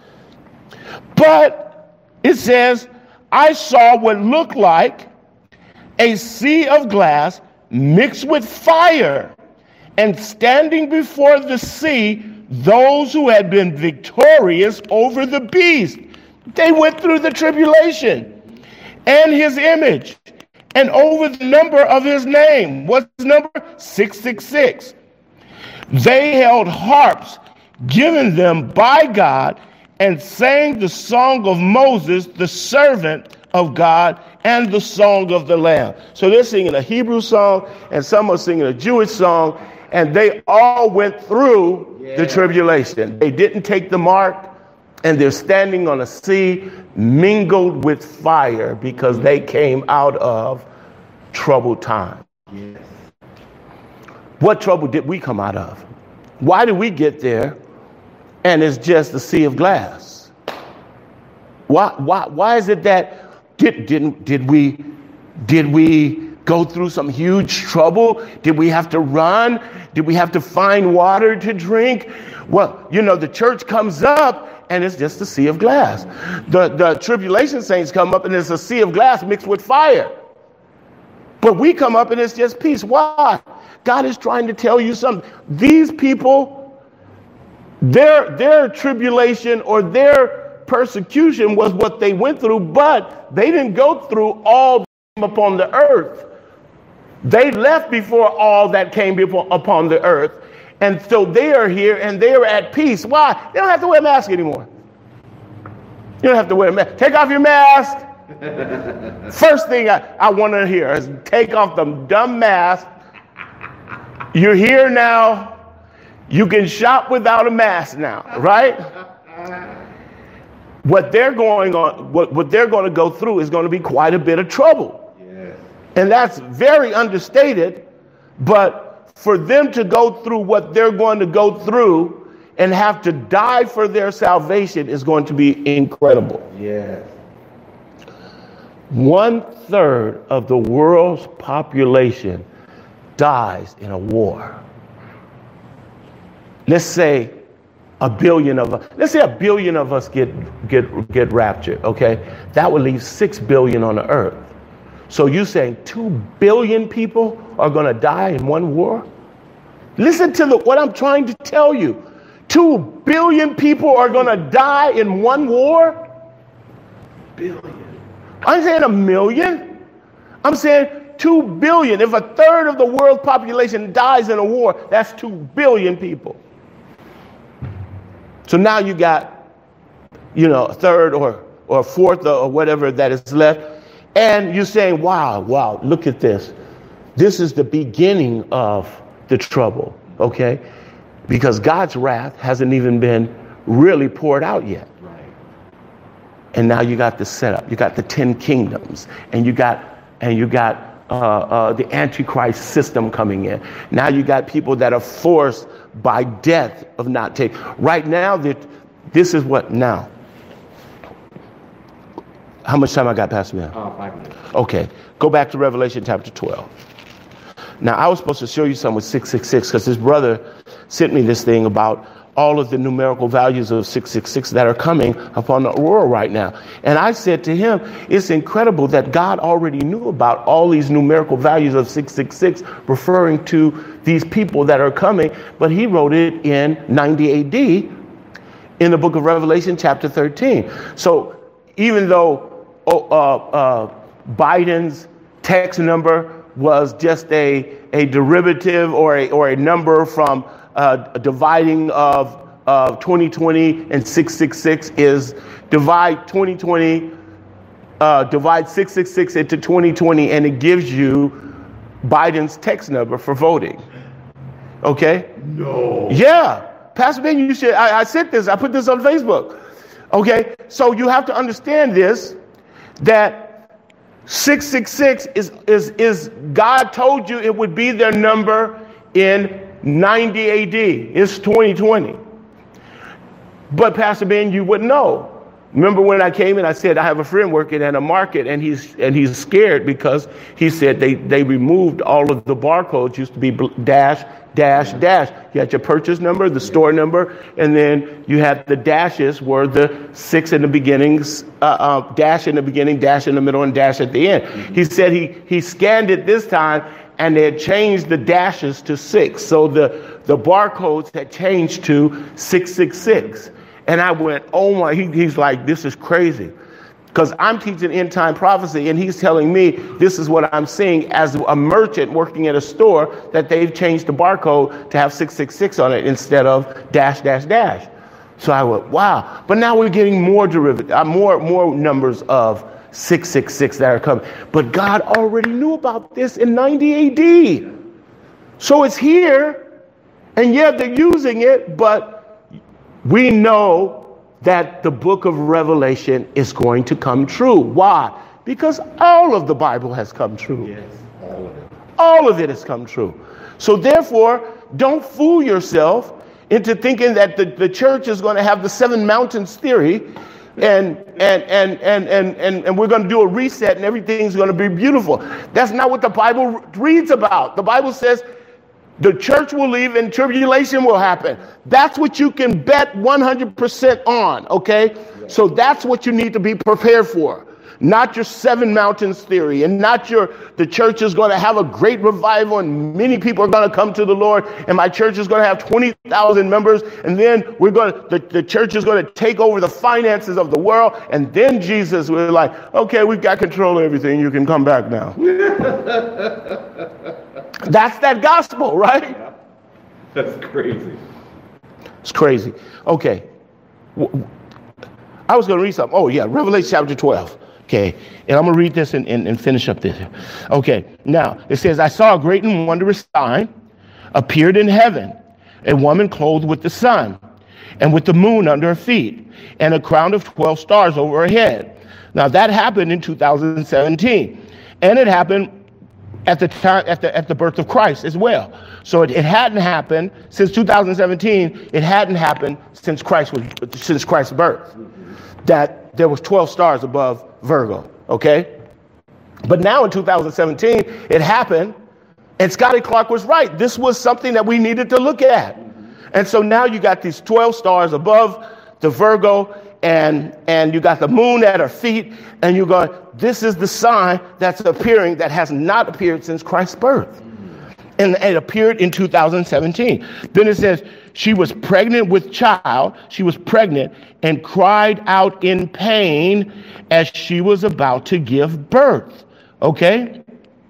S1: But it says, I saw what looked like a sea of glass mixed with fire, and standing before the sea, those who had been victorious over the beast. They went through the tribulation and his image, and over the number of his name. What's his number? six six six. They held harps given them by God and sang the song of Moses, the servant of God, and the song of the Lamb. So they're singing a Hebrew song, and some are singing a Jewish song, and they all went through yeah. the tribulation. They didn't take the mark, and they're standing on a sea mingled with fire because they came out of troubled times. Yes. What trouble did we come out of? Why did we get there and it's just a sea of glass? Why, why, why is it that Did, didn't, did we, did we go through some huge trouble? Did we have to run? Did we have to find water to drink? Well, you know, the church comes up and it's just a sea of glass. The, the tribulation saints come up and it's a sea of glass mixed with fire. But we come up and it's just peace. Why? God is trying to tell you something. These people, their, their tribulation or their persecution was what they went through, but they didn't go through all upon the earth. They left before all that came before, upon the earth. And so they are here and they are at peace. Why? They don't have to wear a mask anymore. You don't have to wear a mask. Take off your mask. First thing I, I want to hear is take off the dumb mask. You're here now. You can shop without a mask now, right? What they're going on, what, what they're going to go through is going to be quite a bit of trouble. Yes. And that's very understated, but for them to go through what they're going to go through and have to die for their salvation is going to be incredible. Yes. One third of the world's population dies in a war. Let's say a billion of us, let's say a billion of us get, get, get raptured, okay? That would leave six billion on the earth. So you saying two billion people are gonna die in one war? Listen to the, what I'm trying to tell you. Two billion people are gonna die in one war? Billion. I'm saying a million. I'm saying two billion. If a third of the world's population dies in a war, that's two billion people. So now you got, you know, a third or, or a fourth or whatever that is left. And you're saying, wow, wow, look at this. This is the beginning of the trouble, okay? Because God's wrath hasn't even been really poured out yet. And now you got the setup. You got the ten kingdoms, and you got and you got uh, uh, the Antichrist system coming in. Now you got people that are forced by death of not taking. Right now, that this is what now. How much time I got, Pastor Man?
S2: Uh, five minutes.
S1: Okay, go back to Revelation chapter twelve. Now I was supposed to show you something with six six six because his brother sent me this thing about all of the numerical values of six six six that are coming upon the world right now. And I said to him, it's incredible that God already knew about all these numerical values of six six six referring to these people that are coming, but he wrote it in ninety A D in the book of Revelation chapter thirteen. So even though uh, uh, Biden's text number was just a, a derivative or a, or a number from Uh, a dividing of, of twenty twenty and six six six is divide twenty twenty, uh, divide six six six into twenty twenty, and it gives you Biden's text number for voting. Okay?
S2: No.
S1: Yeah. Pastor Ben, you should, I, I sent this, I put this on Facebook. Okay? So you have to understand this, that six six six is, is, is God told you it would be their number in ninety A D. It's twenty twenty. But Pastor Ben, you wouldn't know. Remember when I came in, I said I have a friend working at a market, and he's and he's scared because he said they they removed all of the barcodes. Used to be dash dash dash. You had your purchase number, the store number, and then you had the dashes were the six in the beginnings, uh, uh, dash in the beginning, dash in the middle, and dash at the end. Mm-hmm. He said he he scanned it this time, and they had changed the dashes to six. So the, the barcodes had changed to six six six. And I went, oh my, he, he's like, this is crazy. Because I'm teaching end time prophecy, and he's telling me this is what I'm seeing as a merchant working at a store, that they've changed the barcode to have six six six on it instead of dash dash dash. So I went, wow. But now we're getting more derivative, uh, more, more numbers of six six six that are coming. But God already knew about this in ninety A D. So it's here, and yeah, they're using it, but we know that the book of Revelation is going to come true. Why? Because all of the Bible has come true.
S2: Yes, all of it.
S1: All of it has come true. So therefore, don't fool yourself into thinking that the, the church is going to have the seven mountains theory. and and and and and and, and we're going to do a reset and everything's going to be beautiful. That's not what the Bible reads about. The Bible says the church will leave and tribulation will happen. That's what you can bet one hundred percent on, okay? So that's what you need to be prepared for. Not your seven mountains theory, and not your, the church is going to have a great revival and many people are going to come to the Lord and my church is going to have twenty thousand members and then we're going to, the, the church is going to take over the finances of the world and then Jesus will be like, okay, we've got control of everything. You can come back now. That's that gospel, right?
S2: Yeah. That's crazy.
S1: It's crazy. Okay. I was going to read something. Oh, yeah. Revelation chapter twelve. Okay. And I'm going to read this and, and, and finish up this. Okay. Now, it says, I saw a great and wondrous sign appeared in heaven, a woman clothed with the sun and with the moon under her feet and a crown of twelve stars over her head. Now, that happened in two thousand seventeen. And it happened at the time, at the, at the birth of Christ as well. So it, it hadn't happened since two thousand seventeen. It hadn't happened since Christ was, since Christ's birth. That there was twelve stars above Virgo, okay? But now in two thousand seventeen, it happened, and Scotty Clark was right. This was something that we needed to look at. And so now you got these twelve stars above the Virgo, and and you got the moon at her feet, and you go, this is the sign that's appearing that has not appeared since Christ's birth. And it appeared in two thousand seventeen. Then it says, she was pregnant with child. She was pregnant and cried out in pain as she was about to give birth. Okay?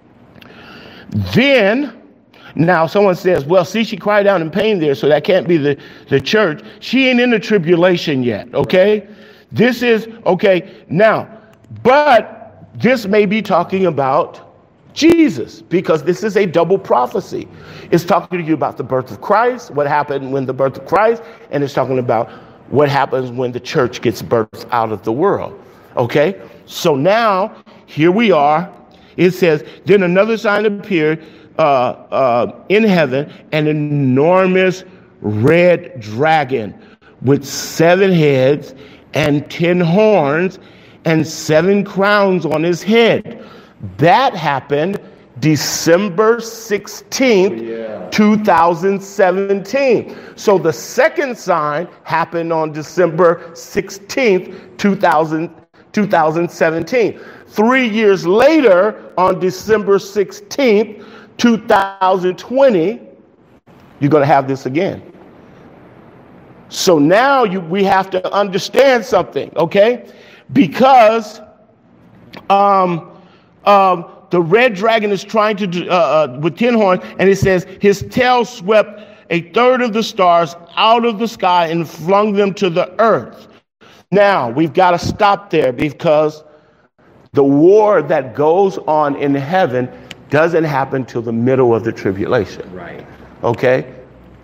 S1: Then, now someone says, well, see, she cried out in pain there, so that can't be the, the church. She ain't in the tribulation yet. Okay? This is, okay, now, but this may be talking about Jesus, because this is a double prophecy. It's talking to you about the birth of Christ, what happened when the birth of Christ, and it's talking about what happens when the church gets birthed out of the world. Okay? So now, here we are. It says, then another sign appeared uh, uh, in heaven, an enormous red dragon with seven heads and ten horns and seven crowns on his head. That happened December sixteenth, yeah. two thousand seventeen. So the second sign happened on December sixteenth, two thousand, two thousand seventeen. Three years later, on December sixteenth, two thousand twenty, you're going to have this again. So now you, we have to understand something, okay? Because um, um, the red dragon is trying to, do, uh, uh, with ten horns, and it says, his tail swept a third of the stars out of the sky and flung them to the earth. Now, we've got to stop there, because the war that goes on in heaven doesn't happen till the middle of the tribulation.
S2: Right.
S1: Okay?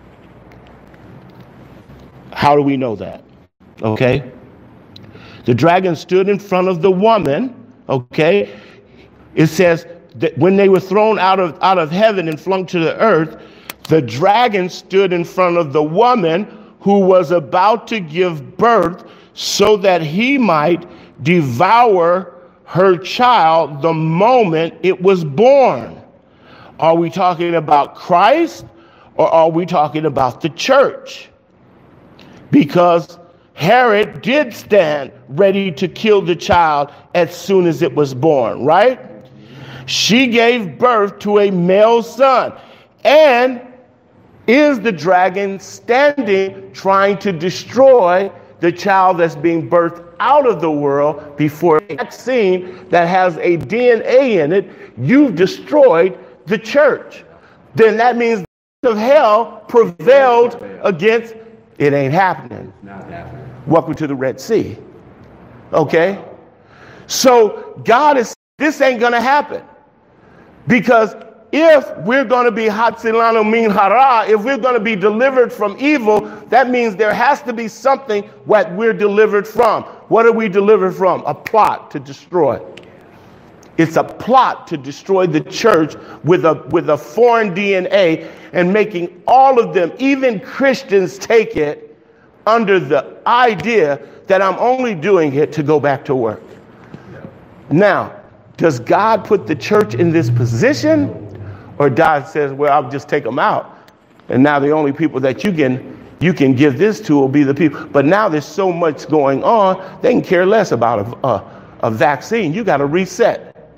S1: How do we know that? Okay? The dragon stood in front of the woman, okay? It says that when they were thrown out of, out of heaven and flung to the earth, the dragon stood in front of the woman who was about to give birth, so that he might devour her child the moment it was born. Are we talking about Christ, or are we talking about the church? Because Herod did stand ready to kill the child as soon as it was born, right? She gave birth to a male son. And is the dragon standing trying to destroy the child that's being birthed out of the world before a vaccine that has a D N A in it? You've destroyed the church. Then that means the of hell prevailed against it. Ain't happening.
S2: Not happening.
S1: Welcome to the Red Sea. Okay? So God is, this ain't going to happen. Because if we're going to be Hatsilano Min Hara, if we're going to be delivered from evil, that means there has to be something what we're delivered from. What are we delivered from? A plot to destroy. It's a plot to destroy the church with a with a foreign D N A and making all of them, even Christians, take it under the idea that I'm only doing it to go back to work. Now, does God put the church in this position, or God says, well, I'll just take them out, and now the only people that you can you can give this to will be the people. But now there's so much going on, they can care less about a, a, a vaccine. You got to reset.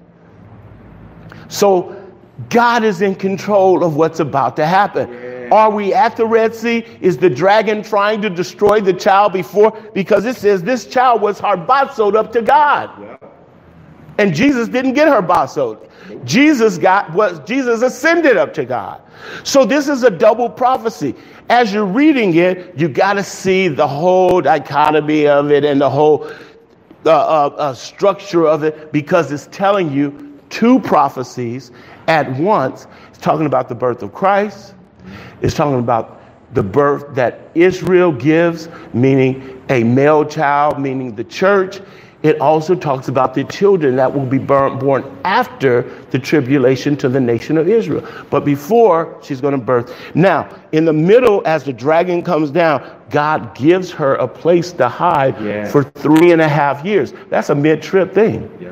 S1: So God is in control of what's about to happen. Yeah. Are we at the Red Sea? Is the dragon trying to destroy the child before? Because it says this child was harbazoed up to God. Yeah. And Jesus didn't get harbazoed. Jesus got what Jesus ascended up to God. So this is a double prophecy. As you're reading it, you got to see the whole dichotomy of it and the whole uh, uh, uh, structure of it, because it's telling you two prophecies at once. It's talking about the birth of Christ. It's talking about the birth that Israel gives, meaning a male child, meaning the church. It also talks about the children that will be born after the tribulation to the nation of Israel. But before, she's going to birth. Now, in the middle, as the dragon comes down, God gives her a place to hide yeah. for three and a half years. That's a mid-trib thing. Yeah.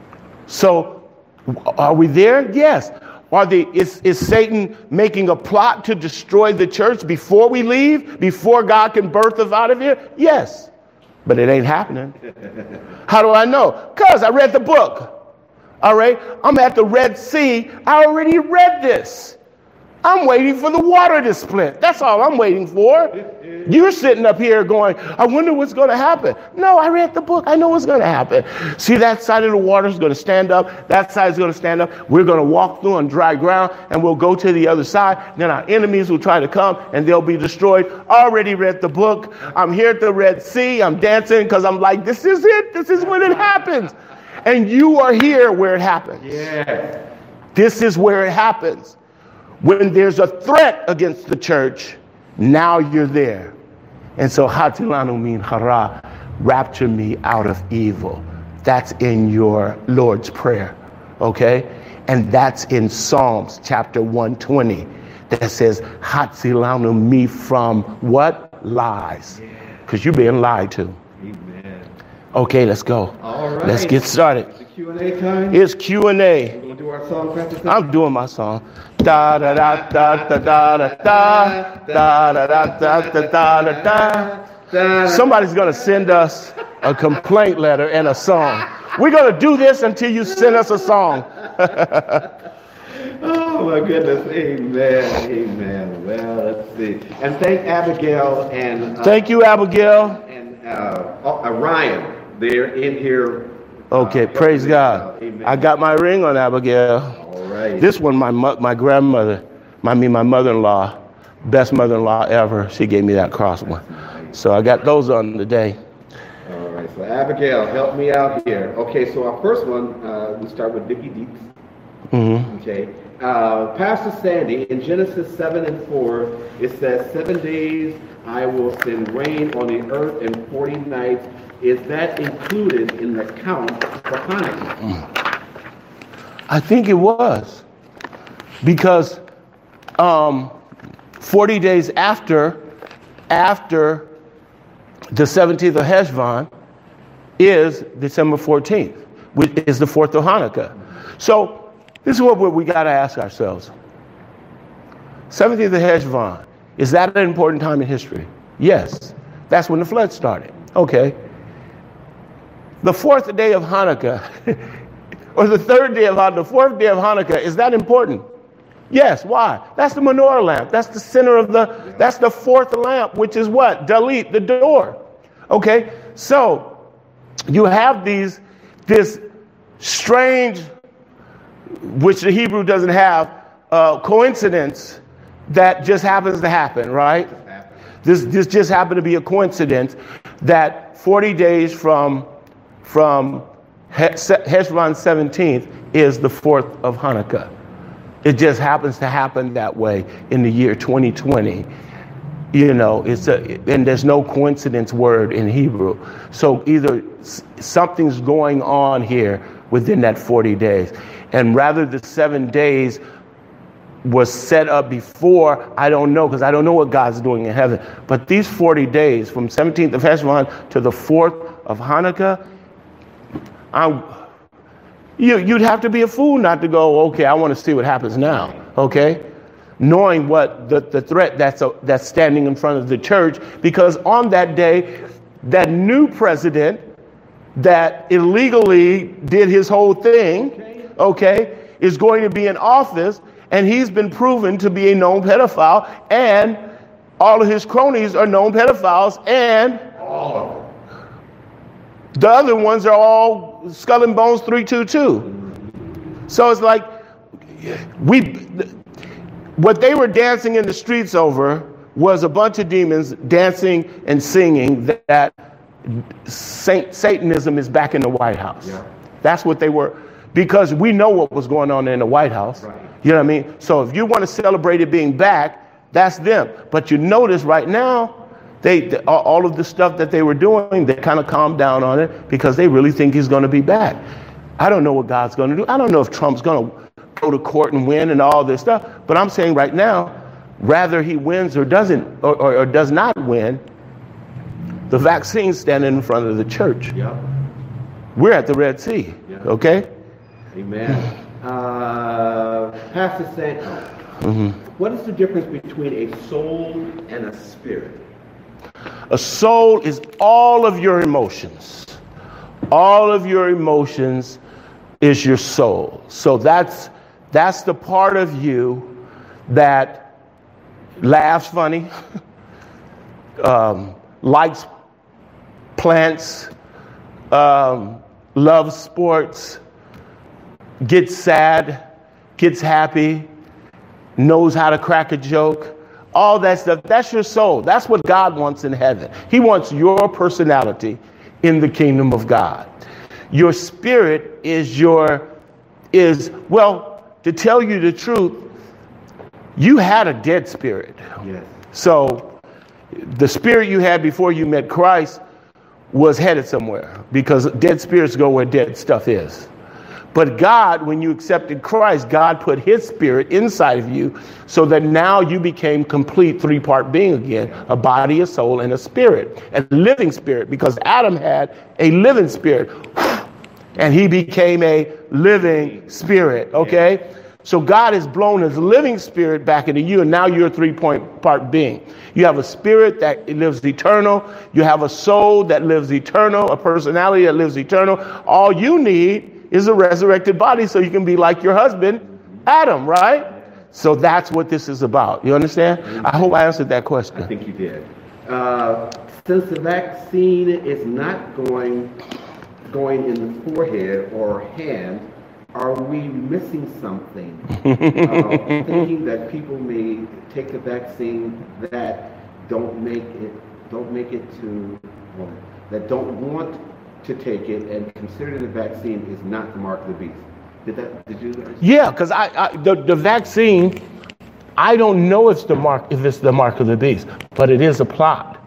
S1: So are we there? Yes. Are the, is, is Satan making a plot to destroy the church before we leave, before God can birth us out of here? Yes. But it ain't happening. How do I know? Because I read the book. All right. I'm at the Red Sea. I already read this. I'm waiting for the water to split. That's all I'm waiting for. You're sitting up here going, I wonder what's going to happen. No, I read the book. I know what's going to happen. See, that side of the water is going to stand up. That side is going to stand up. We're going to walk through on dry ground, and we'll go to the other side. Then our enemies will try to come, and they'll be destroyed. Already read the book. I'm here at the Red Sea. I'm dancing because I'm like, this is it. This is when it happens. And you are here where it happens. Yeah. This is where it happens. When there's a threat against the church, now you're there. And so, Hatilanu min hara, rapture me out of evil. That's in your Lord's Prayer, okay? And that's in Psalms chapter one twenty that says, Hatilanu me from what? Lies. Because you're being lied to. Amen. Okay, let's go. All right. Let's get started. It's Q and A time. It's Q and A. We're going to do our song practice. I'm doing my song. Da da da da da da da da da da da da da da. Somebody's going to send us a complaint letter and a song. We're going to do this until you send us a song.
S2: Oh my goodness, amen, amen. Well, let's see. And thank Abigail and uh,
S1: thank you, Abigail
S2: and uh, uh, Ryan. They're in here.
S1: Okay, uh, praise God. Amen. I got my ring on Abigail. All right. This one, my my grandmother, I mean my mother-in-law, best mother-in-law ever. She gave me that cross one, so I got those on today.
S2: All right. So Abigail, help me out here. Okay. So our first one, uh, we start with Dickie Deeks. Mm-hmm. Okay. Uh, Pastor Sandy, in Genesis seven and four, it says, seven days I will send rain on the earth and forty nights. Is that included in the count for Hanukkah? Mm.
S1: I think it was. Because um, forty days after, after the seventeenth of Heshvan is December fourteenth, which is the fourth of Hanukkah. So, this is what we got to ask ourselves. seventeenth of Heshvan, is that an important time in history? Yes. That's when the flood started. Okay. The fourth day of Hanukkah, or the third day of Hanukkah, the fourth day of Hanukkah, is that important? Yes. Why? That's the menorah lamp. That's the center of the, that's the fourth lamp, which is what? Dalit, the door. Okay. So you have these, this strange, which the Hebrew doesn't have, uh, coincidence that just happens to happen, right? This this just happened to be a coincidence that forty days from from Heshvan seventeenth is the fourth of Hanukkah. It just happens to happen that way in the year twenty twenty. You know, it's a, and there's no coincidence word in Hebrew. So either something's going on here within that forty days. And rather the seven days was set up before, I don't know, because I don't know what God's doing in heaven. But these forty days, from seventeenth of Heshvan to the fourth of Hanukkah, I'm, you, you'd have to be a fool not to go, okay, I want to see what happens now, okay? Knowing what the, the threat that's, a, that's standing in front of the church, because on that day, that new president that illegally did his whole thing, okay, is going to be in office, and he's been proven to be a known pedophile, and all of his cronies are known pedophiles, and
S2: Oh.
S1: the other ones are all Skull and Bones three two two. So it's like, we, what they were dancing in the streets over was a bunch of demons dancing and singing that Saint, Satanism is back in the White House.
S2: Yeah.
S1: That's what they were, because we know what was going on in the White House.
S2: Right.
S1: You know what I mean? So if you want to celebrate it being back, that's them. But you notice right now, they, the, all of the stuff that they were doing, they kind of calmed down on it because they really think he's going to be back. I don't know what God's going to do. I don't know if Trump's going to go to court and win and all this stuff. But I'm saying right now, rather he wins or doesn't, or, or, or does not win, the vaccine's standing in front of the church.
S2: Yeah.
S1: We're at the Red Sea,
S2: Yeah.
S1: okay?
S2: Amen. Uh, Pastor Santo,
S1: Mm-hmm.
S2: what is the difference between a soul and a spirit?
S1: A soul is all of your emotions. All of your emotions is your soul. So that's that's the part of you that laughs funny, um, likes plants, um, loves sports, gets sad, gets happy, knows how to crack a joke. All that stuff, that's your soul. That's what God wants in heaven. He wants your personality in the kingdom of God. Your spirit is your, is, well, to tell you the truth, you had a dead spirit.
S2: Yes.
S1: So the spirit you had before you met Christ was headed somewhere, because dead spirits go where dead stuff is. But God, when you accepted Christ, God put his spirit inside of you so that now you became complete three-part being again, a body, a soul, and a spirit, a living spirit, because Adam had a living spirit and he became a living spirit, okay? So God has blown his living spirit back into you, and now you're a three-point part being. You have a spirit that lives eternal. You have a soul that lives eternal, a personality that lives eternal. All you need is a resurrected body so you can be like your husband, Adam, right? So that's what this is about. You understand? I hope I answered that question.
S2: I think you did. Uh, since the vaccine is not going going in the forehead or hand, are we missing something? uh, thinking that people may take the vaccine that don't make it don't make it to well, that don't want to take it and consider the vaccine is not the mark of the beast. Did that? Did you? Understand?
S1: Yeah, because I, I the, the vaccine, I don't know if it's the mark if it's the mark of the beast, but it is a plot.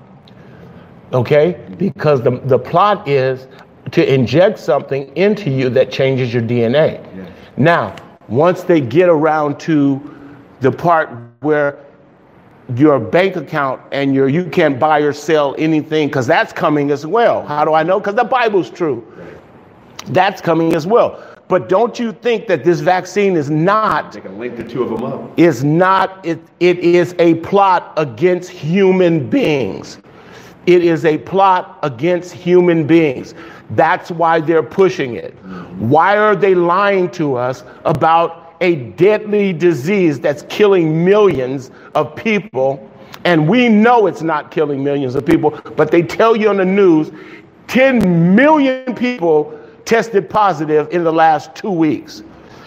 S1: Okay, because the the plot is to inject something into you that changes your D N A.
S2: Yeah.
S1: Now, once they get around to the part where your bank account and your you can't buy or sell anything, because that's coming as well. How do I know? Because the Bible's true. That's coming as well. But don't you think that this vaccine is not
S2: They can link the two of them up.
S1: is not it it is a plot against human beings. It is a plot against human beings. That's why they're pushing it. Why are they lying to us about a deadly disease that's killing millions of people? And we know it's not killing millions of people, but they tell you on the news, ten million people tested positive in the last two weeks.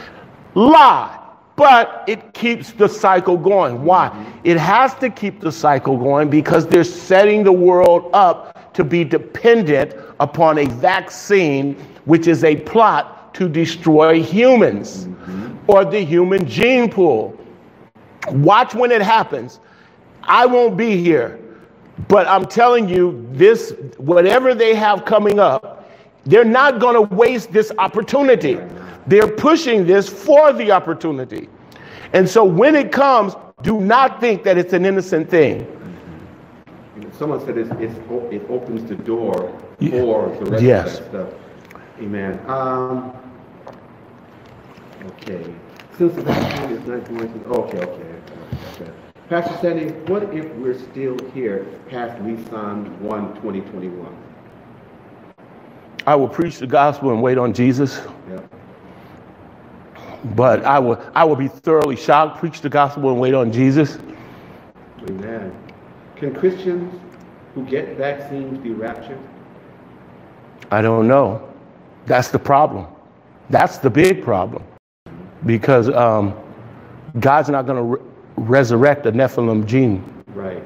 S1: Lie. But it keeps the cycle going. Why? It has to keep the cycle going because they're setting the world up to be dependent upon a vaccine, which is a plot to destroy humans mm-hmm. or the human gene pool. Watch when it happens. I won't be here, but I'm telling you, this, whatever they have coming up, they're not going to waste this opportunity. They're pushing this for the opportunity. And so when it comes, do not think that it's an innocent thing.
S2: Someone said it's, it's, it opens the door for
S1: Yeah.
S2: the rest
S1: Yes.
S2: of that stuff. Amen. Um, okay. Since the vaccine is not going to, okay, okay, okay. Pastor Sandy, what if we're still here past Psalms one, twenty, twenty-one?
S1: I will preach the gospel and wait on Jesus.
S2: Yeah.
S1: But I will I will be thoroughly shocked, preach the gospel and wait on Jesus.
S2: Amen. Can Christians who get vaccines be raptured?
S1: I don't know. That's the problem. That's the big problem. Because um, God's not going to re- resurrect a Nephilim gene.
S2: Right.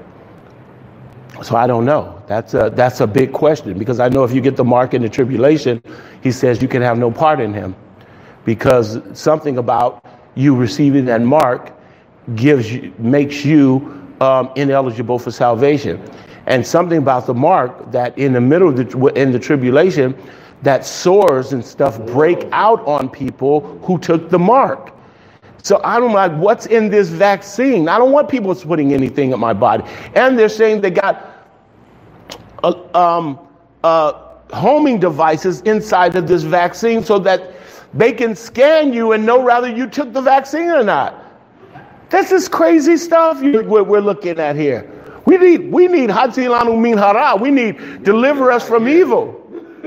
S1: So I don't know. That's a, that's a big question, because I know if you get the mark in the tribulation, he says you can have no part in him, because something about you receiving that mark gives you, makes you um, ineligible for salvation. And something about the mark that in the middle of the, in the tribulation, that sores and stuff break out on people who took the mark. So I don't like what's in this vaccine. I don't want people putting anything in my body. And they're saying they got uh, um, uh, homing devices inside of this vaccine so that they can scan you and know whether you took the vaccine or not. This is crazy stuff you, we're, we're looking at here. We need we need Hatzilanu min hara. We need deliver us from evil.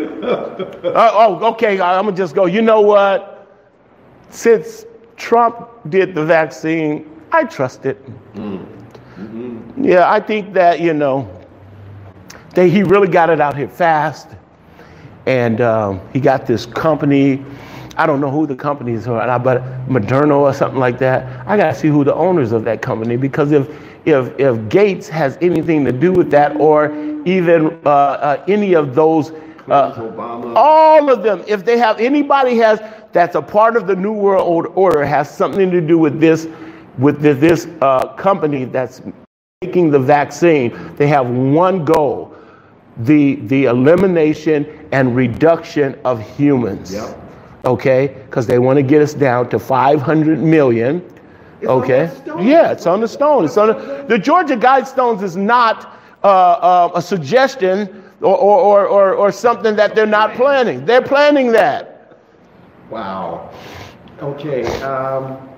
S1: Uh, oh, okay. I'm gonna just go. You know what? Since Trump did the vaccine, I trust it. Mm-hmm. Yeah, I think that, you know, they, he really got it out here fast. And um, he got this company. I don't know who the company is, but Moderna or something like that. I got to see who the owners of that company, because if if if Gates has anything to do with that, or even uh, uh, any of those, uh,
S2: Obama.
S1: all of them, if they have anybody has that's a part of the New World Order, has something to do with this, with this, this uh, company that's making the vaccine, they have one goal: the the elimination and reduction of humans.
S2: Yep.
S1: Okay, because they want to get us down to five hundred million.
S2: It's
S1: Okay,
S2: on the stone.
S1: yeah, it's on the stone. It's on the, the Georgia Guidestones is not uh, uh, a suggestion or or, or or or something that they're not planning. They're planning that.
S2: Wow. Okay. Um,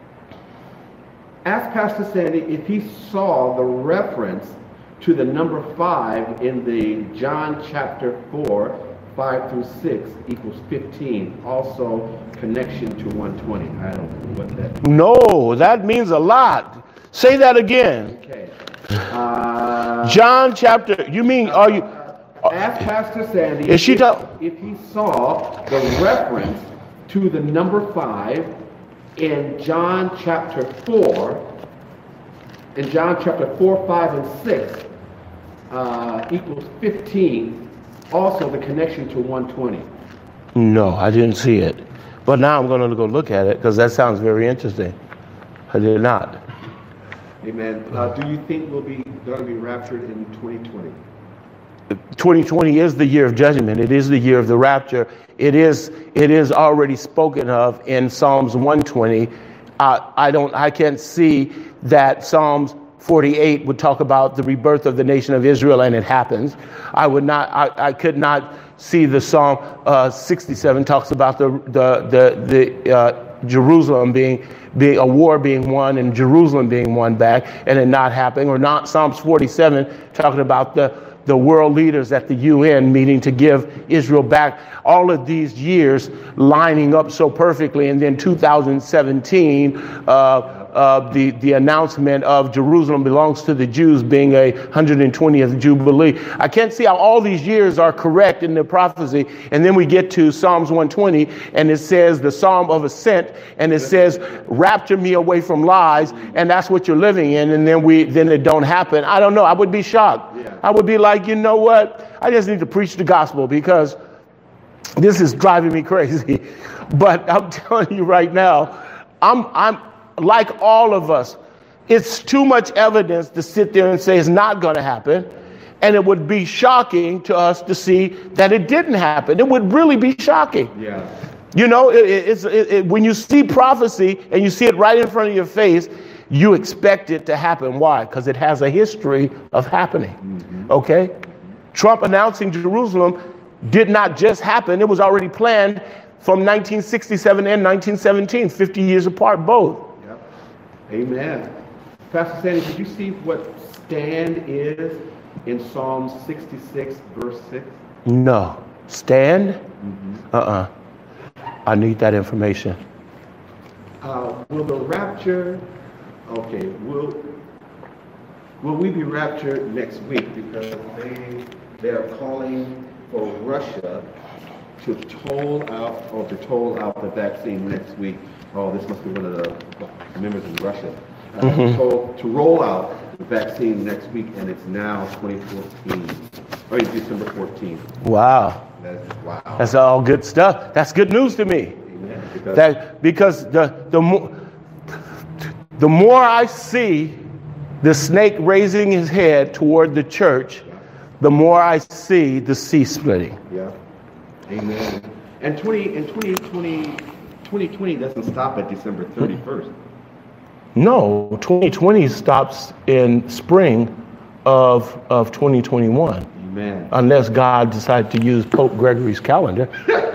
S2: ask Pastor Sandy if he saw the reference to the number five in the John chapter four, five through six equals fifteen. Also, connection to one twenty. I don't know what that.
S1: No, that means a lot. Say that again.
S2: Okay. Uh,
S1: John chapter. You mean are you?
S2: ask Pastor Sandy
S1: Is she
S2: if,
S1: talk-
S2: if he saw the reference to the number five in John chapter four, in John chapter four, five, and six uh, equals fifteen. Also, the connection to one twenty.
S1: No, I didn't see it. But now I'm going to go look at it, because that sounds very interesting. I did not.
S2: Amen. Uh, do you think we'll be going to be raptured in twenty twenty?
S1: twenty twenty is the year of judgment. It is the year of the rapture. It is it is already spoken of in Psalms one twenty. Uh, I don't I can't see that Psalms forty-eight would talk about the rebirth of the nation of Israel, and it happens. I would not I, I could not see the Psalm uh, sixty-seven talks about the the the, the uh, Jerusalem being being a war being won and Jerusalem being won back, and it not happening, or not Psalms forty-seven talking about the the world leaders at the U N meeting to give Israel back. All of these years lining up so perfectly, and then two thousand seventeen, uh, uh, the the announcement of Jerusalem belongs to the Jews being a one hundred twentieth Jubilee. I can't see how all these years are correct in the prophecy, and then we get to Psalms one twenty, and it says the Psalm of Ascent, and it says, "Rapture me away from lies," and that's what you're living in. And then we then it don't happen. I don't know. I would be shocked.
S2: Yeah.
S1: I would be like, you know what? I just need to preach the gospel, because this is driving me crazy. But I'm telling you right now, I'm I'm like all of us. It's too much evidence to sit there and say it's not going to happen. And it would be shocking to us to see that it didn't happen. It would really be shocking.
S2: Yeah.
S1: You know, it, it, it's it, it, when you see prophecy and you see it right in front of your face, you expect it to happen. Why? Because it has a history of happening. Mm-hmm. Okay? Trump announcing Jerusalem did not just happen. It was already planned from nineteen sixty-seven and nineteen seventeen, fifty years apart, both.
S2: Yep. Amen. Pastor Sandy, did you see what stand is in Psalm sixty-six, verse six?
S1: No. Stand? Mm-hmm. Uh-uh. I need that information.
S2: Uh, will the rapture, okay, will will we be raptured next week? Because they they are calling for Russia to toll out or to toll out the vaccine next week. Oh, this must be one of the members in Russia. Uh, mm-hmm. told, to roll out the vaccine next week, and it's now twenty fourteen, or it's December fourteenth.
S1: Wow.
S2: That's, wow.
S1: That's all good stuff. That's good news to me.
S2: Amen. Because,
S1: that, because the, the, more, the more I see the snake raising his head toward the church, the more I see the sea splitting.
S2: Yeah. Amen. And twenty and twenty twenty, twenty twenty doesn't stop at December thirty-first.
S1: No, twenty twenty stops in spring of of twenty twenty-one.
S2: Amen.
S1: Unless God decided to use Pope Gregory's calendar.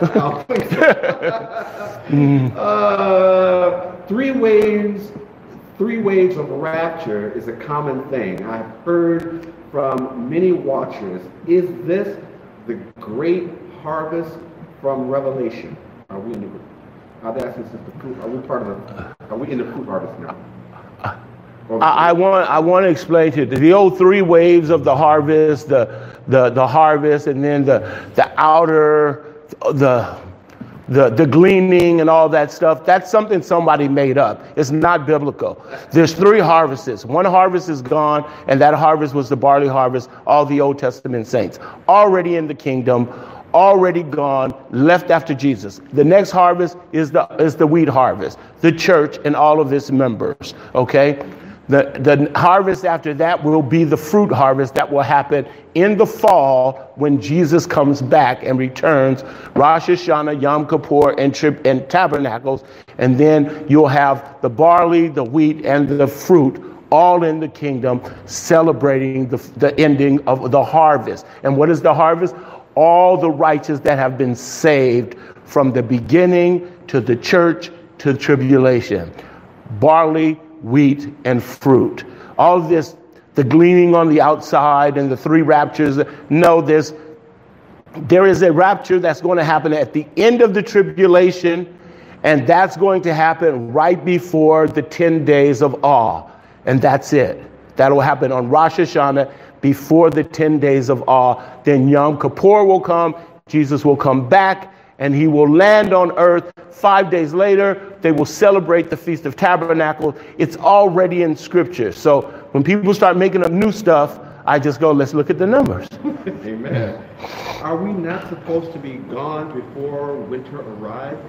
S2: mm. uh, three waves, three waves of rapture is a common thing. I've heard from many watchers. Is this the great harvest from Revelation? Are we in the? Are they asking us the fruit? Are we part of the? Are we in the fruit harvest now?
S1: I, I want I want to explain to you the old three waves of the harvest, the the the harvest, and then the the outer the the the gleaning and all that stuff. That's something somebody made up. It's not biblical. There's three harvests. One harvest is gone, and that harvest was the barley harvest. All the Old Testament saints already in the kingdom, already gone, left after Jesus. The next harvest is the is the wheat harvest, the church and all of its members. Okay. The, the harvest after that will be the fruit harvest that will happen in the fall when Jesus comes back and returns, Rosh Hashanah, Yom Kippur, and, tri- and Tabernacles. And then you'll have the barley, the wheat, and the fruit all in the kingdom celebrating the, the ending of the harvest. And what is the harvest? All the righteous that have been saved from the beginning to the church to the tribulation. Barley, wheat, and fruit. All of this, the gleaning on the outside and the three raptures. No, there's, there is a rapture that's going to happen at the end of the tribulation, and that's going to happen right before the ten days of awe. And that's it. That will happen on Rosh Hashanah before the ten days of awe. Then Yom Kippur will come. Jesus will come back, and he will land on earth. Five days later, they will celebrate the Feast of Tabernacles. It's already in Scripture. So when people start making up new stuff, I just go, let's look at the numbers.
S2: Amen. Are we not supposed to be gone before winter arrives?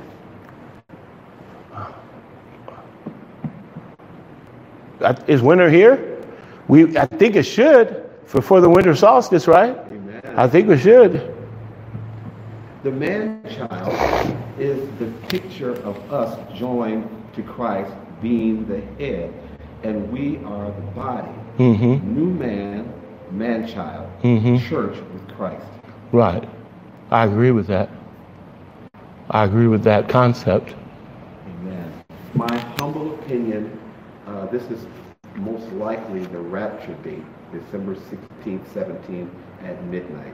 S1: Is winter here? We, I think it should, for, for the winter solstice, right?
S2: Amen.
S1: I think we should.
S2: The man-child is the picture of us joined to Christ, being the head, and we are the body. Mm-hmm. New man, man-child, mm-hmm. Church with Christ.
S1: Right. I agree with that. I agree with that concept.
S2: Amen. My humble opinion, uh, this is most likely the rapture date, December sixteenth, seventeenth at midnight.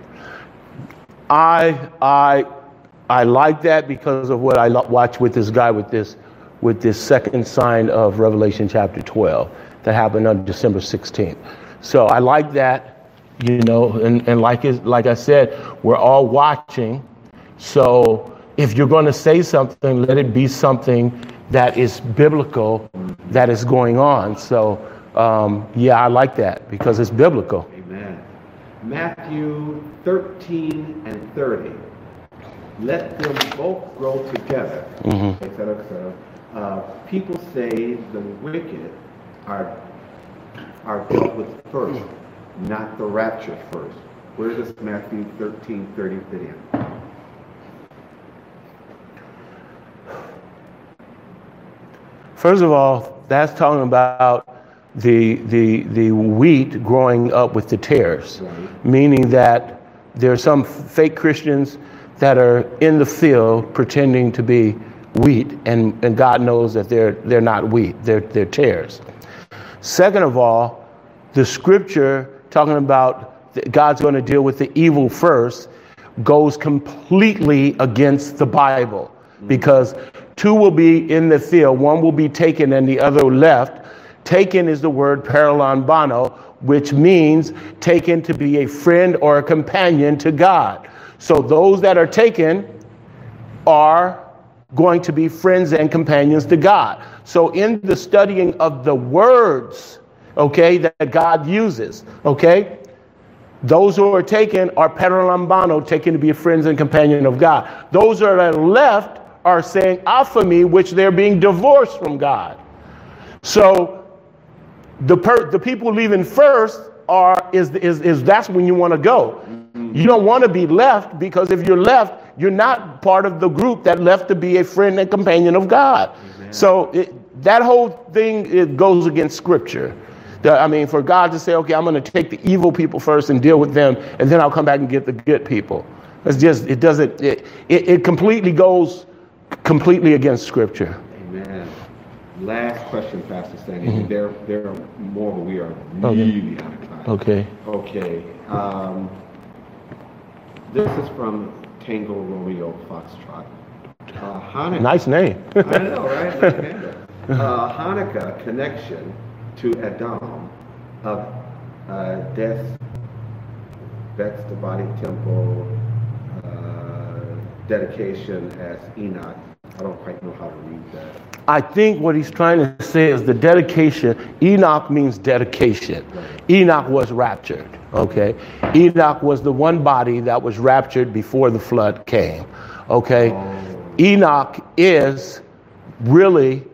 S1: I I I like that because of what I watched with this guy with this with this second sign of Revelation chapter twelve that happened on December sixteenth. So I like that, you know, and, and like it, like I said, we're all watching. So if you're going to say something, let it be something that is biblical, that is going on. So um, yeah, I like that because it's biblical.
S2: Amen. Matthew thirteen and thirty. Let them both grow together, mm-hmm. et cetera, et cetera. Uh, people say the wicked are are dealt with first, not the rapture first. Where does Matthew thirteen thirty fit in?
S1: First of all, that's talking about the the the wheat growing up with the tares, right. Meaning that there are some fake Christians that are in the field pretending to be wheat, and, and God knows that they're they're not wheat, they're they're tares. Second of all, the scripture talking about that God's going to deal with the evil first goes completely against the Bible, because two will be in the field, one will be taken and the other left. Taken is the word paralambano, which means taken to be a friend or a companion to God. So those that are taken are going to be friends and companions to God. So in the studying of the words, okay, that God uses, okay, those who are taken are paralambano, taken to be friends and companion of God. Those who are left are saying aphemi, which they're being divorced from God. So the per, the people leaving first are is is is that's when you want to go. You don't want to be left, because if you're left, you're not part of the group that left to be a friend and companion of God. Amen. So it, that whole thing, it goes against scripture. The, I mean, for God to say, okay, I'm going to take the evil people first and deal with them, and then I'll come back and get the good people. It's just, it doesn't, it, it, it completely goes completely against scripture.
S2: Amen. Last question, Pastor Sandy. Mm-hmm. There, there are more, but we are
S1: okay.
S2: really out of time.
S1: Okay.
S2: Okay. Um, this is from Tango Romeo Foxtrot. Uh, Hanukkah.
S1: Nice name.
S2: I know, right? Nice name. Uh, Hanukkah connection to Adam of uh, death, Beth's the body temple, uh, dedication as Enoch. I don't quite know how to read that.
S1: I think what he's trying to say is the dedication. Enoch means dedication. Right. Enoch was raptured. Okay. Enoch was the one body that was raptured before the flood came. Okay. Oh. Enoch is really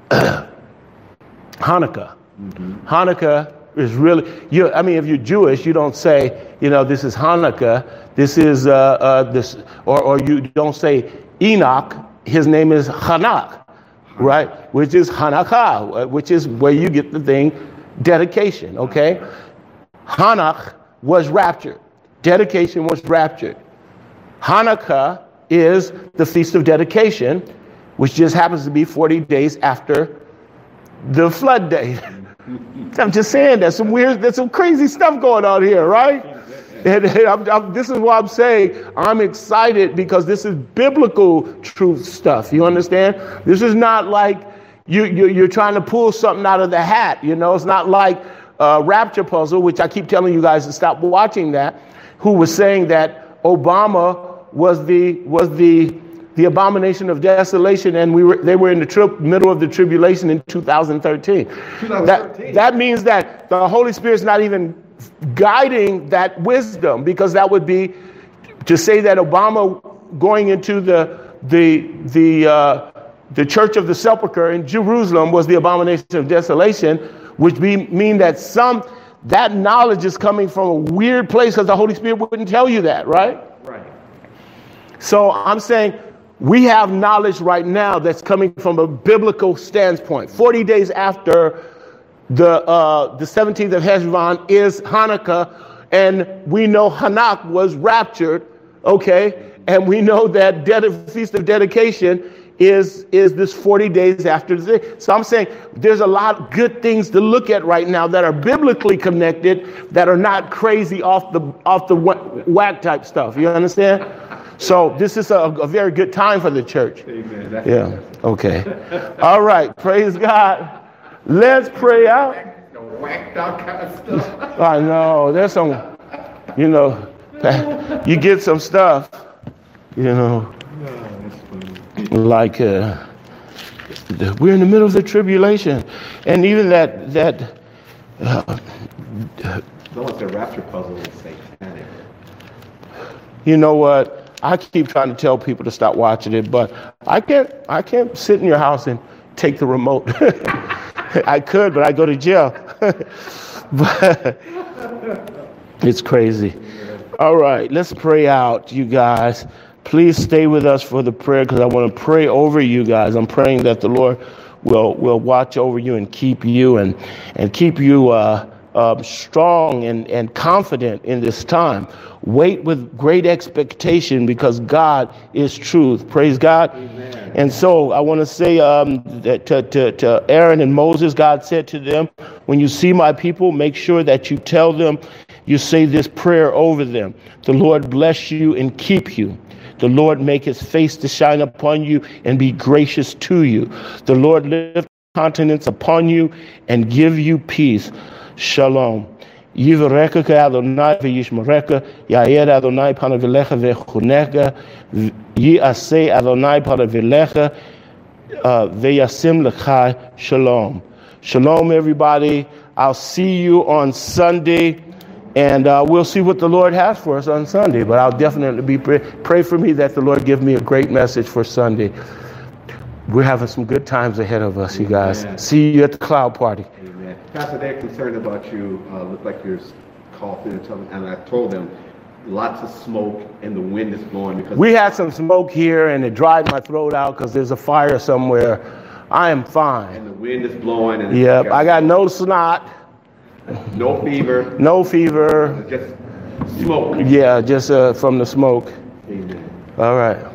S1: Hanukkah. Mm-hmm. Hanukkah is really, you. I mean, if you're Jewish, you don't say, you know, this is Hanukkah. This is uh, uh, this, or or you don't say Enoch. His name is Hanak, right? Which is Hanukkah, which is where you get the thing, dedication. Okay, Hanukkah was raptured. Dedication was raptured. Hanukkah is the Feast of Dedication, which just happens to be forty days after the flood day. I'm just saying, there's some weird, there's some crazy stuff going on here, right? And, and I'm, I'm, this is why I'm saying I'm excited, because this is biblical truth stuff. You understand? This is not like you, you, you're trying to pull something out of the hat. You know, it's not like uh, Rapture Puzzle, which I keep telling you guys to stop watching that, who was saying that Obama was the was the the abomination of desolation, and we were they were in the tri- middle of the tribulation in two thousand thirteen. twenty thirteen. That that means that the Holy Spirit's not even guiding that wisdom, because that would be to say that Obama going into the the the uh, the Church of the Sepulchre in Jerusalem was the abomination of desolation, which be, mean that some that knowledge is coming from a weird place, because the Holy Spirit wouldn't tell you that, right?
S2: Right.
S1: So I'm saying we have knowledge right now that's coming from a biblical standpoint. forty days after the uh, the seventeenth of Heshvan is Hanukkah, and we know Hanak was raptured, okay? And we know that Ded- Feast of Dedication is is this forty days after the day. So I'm saying there's a lot of good things to look at right now that are biblically connected, that are not crazy off the off the whack type stuff. You understand? So this is a, a very good time for the church.
S2: Amen. That's
S1: yeah. Okay. All right. Praise God. Let's pray out.
S2: Whacked out kind of stuff.
S1: I know. There's some, you know, you get some stuff, you know, like uh, we're in the middle of the tribulation, and even that that. Uh,
S2: Someone said Rapture Puzzle is satanic.
S1: You know what? I keep trying to tell people to stop watching it, but I can't. I can't sit in your house and take the remote. I could, but I go to jail. But it's crazy. All right, let's pray out, you guys. Please stay with us for the prayer, because I want to pray over you guys. I'm praying that the Lord will will watch over you and keep you and and keep you uh, uh, strong and, and confident in this time. Wait with great expectation because God is truth. Praise God. Amen. And so I want to say um, that to, to, to Aaron and Moses, God said to them, when you see my people, make sure that you tell them, you say this prayer over them. The Lord bless you and keep you. The Lord make his face to shine upon you and be gracious to you. The Lord lift countenance upon you and give you peace. Shalom. Yivareka ka Adonai v'yishmereka, Yair Adonai panavilecha v'chuneka, Yiaseh Adonai panavilecha v'yasim lecha. Shalom. Shalom, everybody. I'll see you on Sunday, and uh, we'll see what the Lord has for us on Sunday. But I'll definitely be pray, pray for me that the Lord give me a great message for Sunday. We're having some good times ahead of us, you guys. Amen. See you at the cloud party.
S2: Amen. Pastor, they're concerned about you. Uh, look like you're coughing and something. And I told them lots of smoke and the wind is blowing. Because
S1: we had some smoke here and it dried my throat out because there's a fire somewhere. I am fine.
S2: And the wind is blowing. And
S1: yep, I got no snot.
S2: No fever.
S1: No fever.
S2: Just smoke.
S1: Yeah, just uh, from the smoke.
S2: Amen.
S1: All right.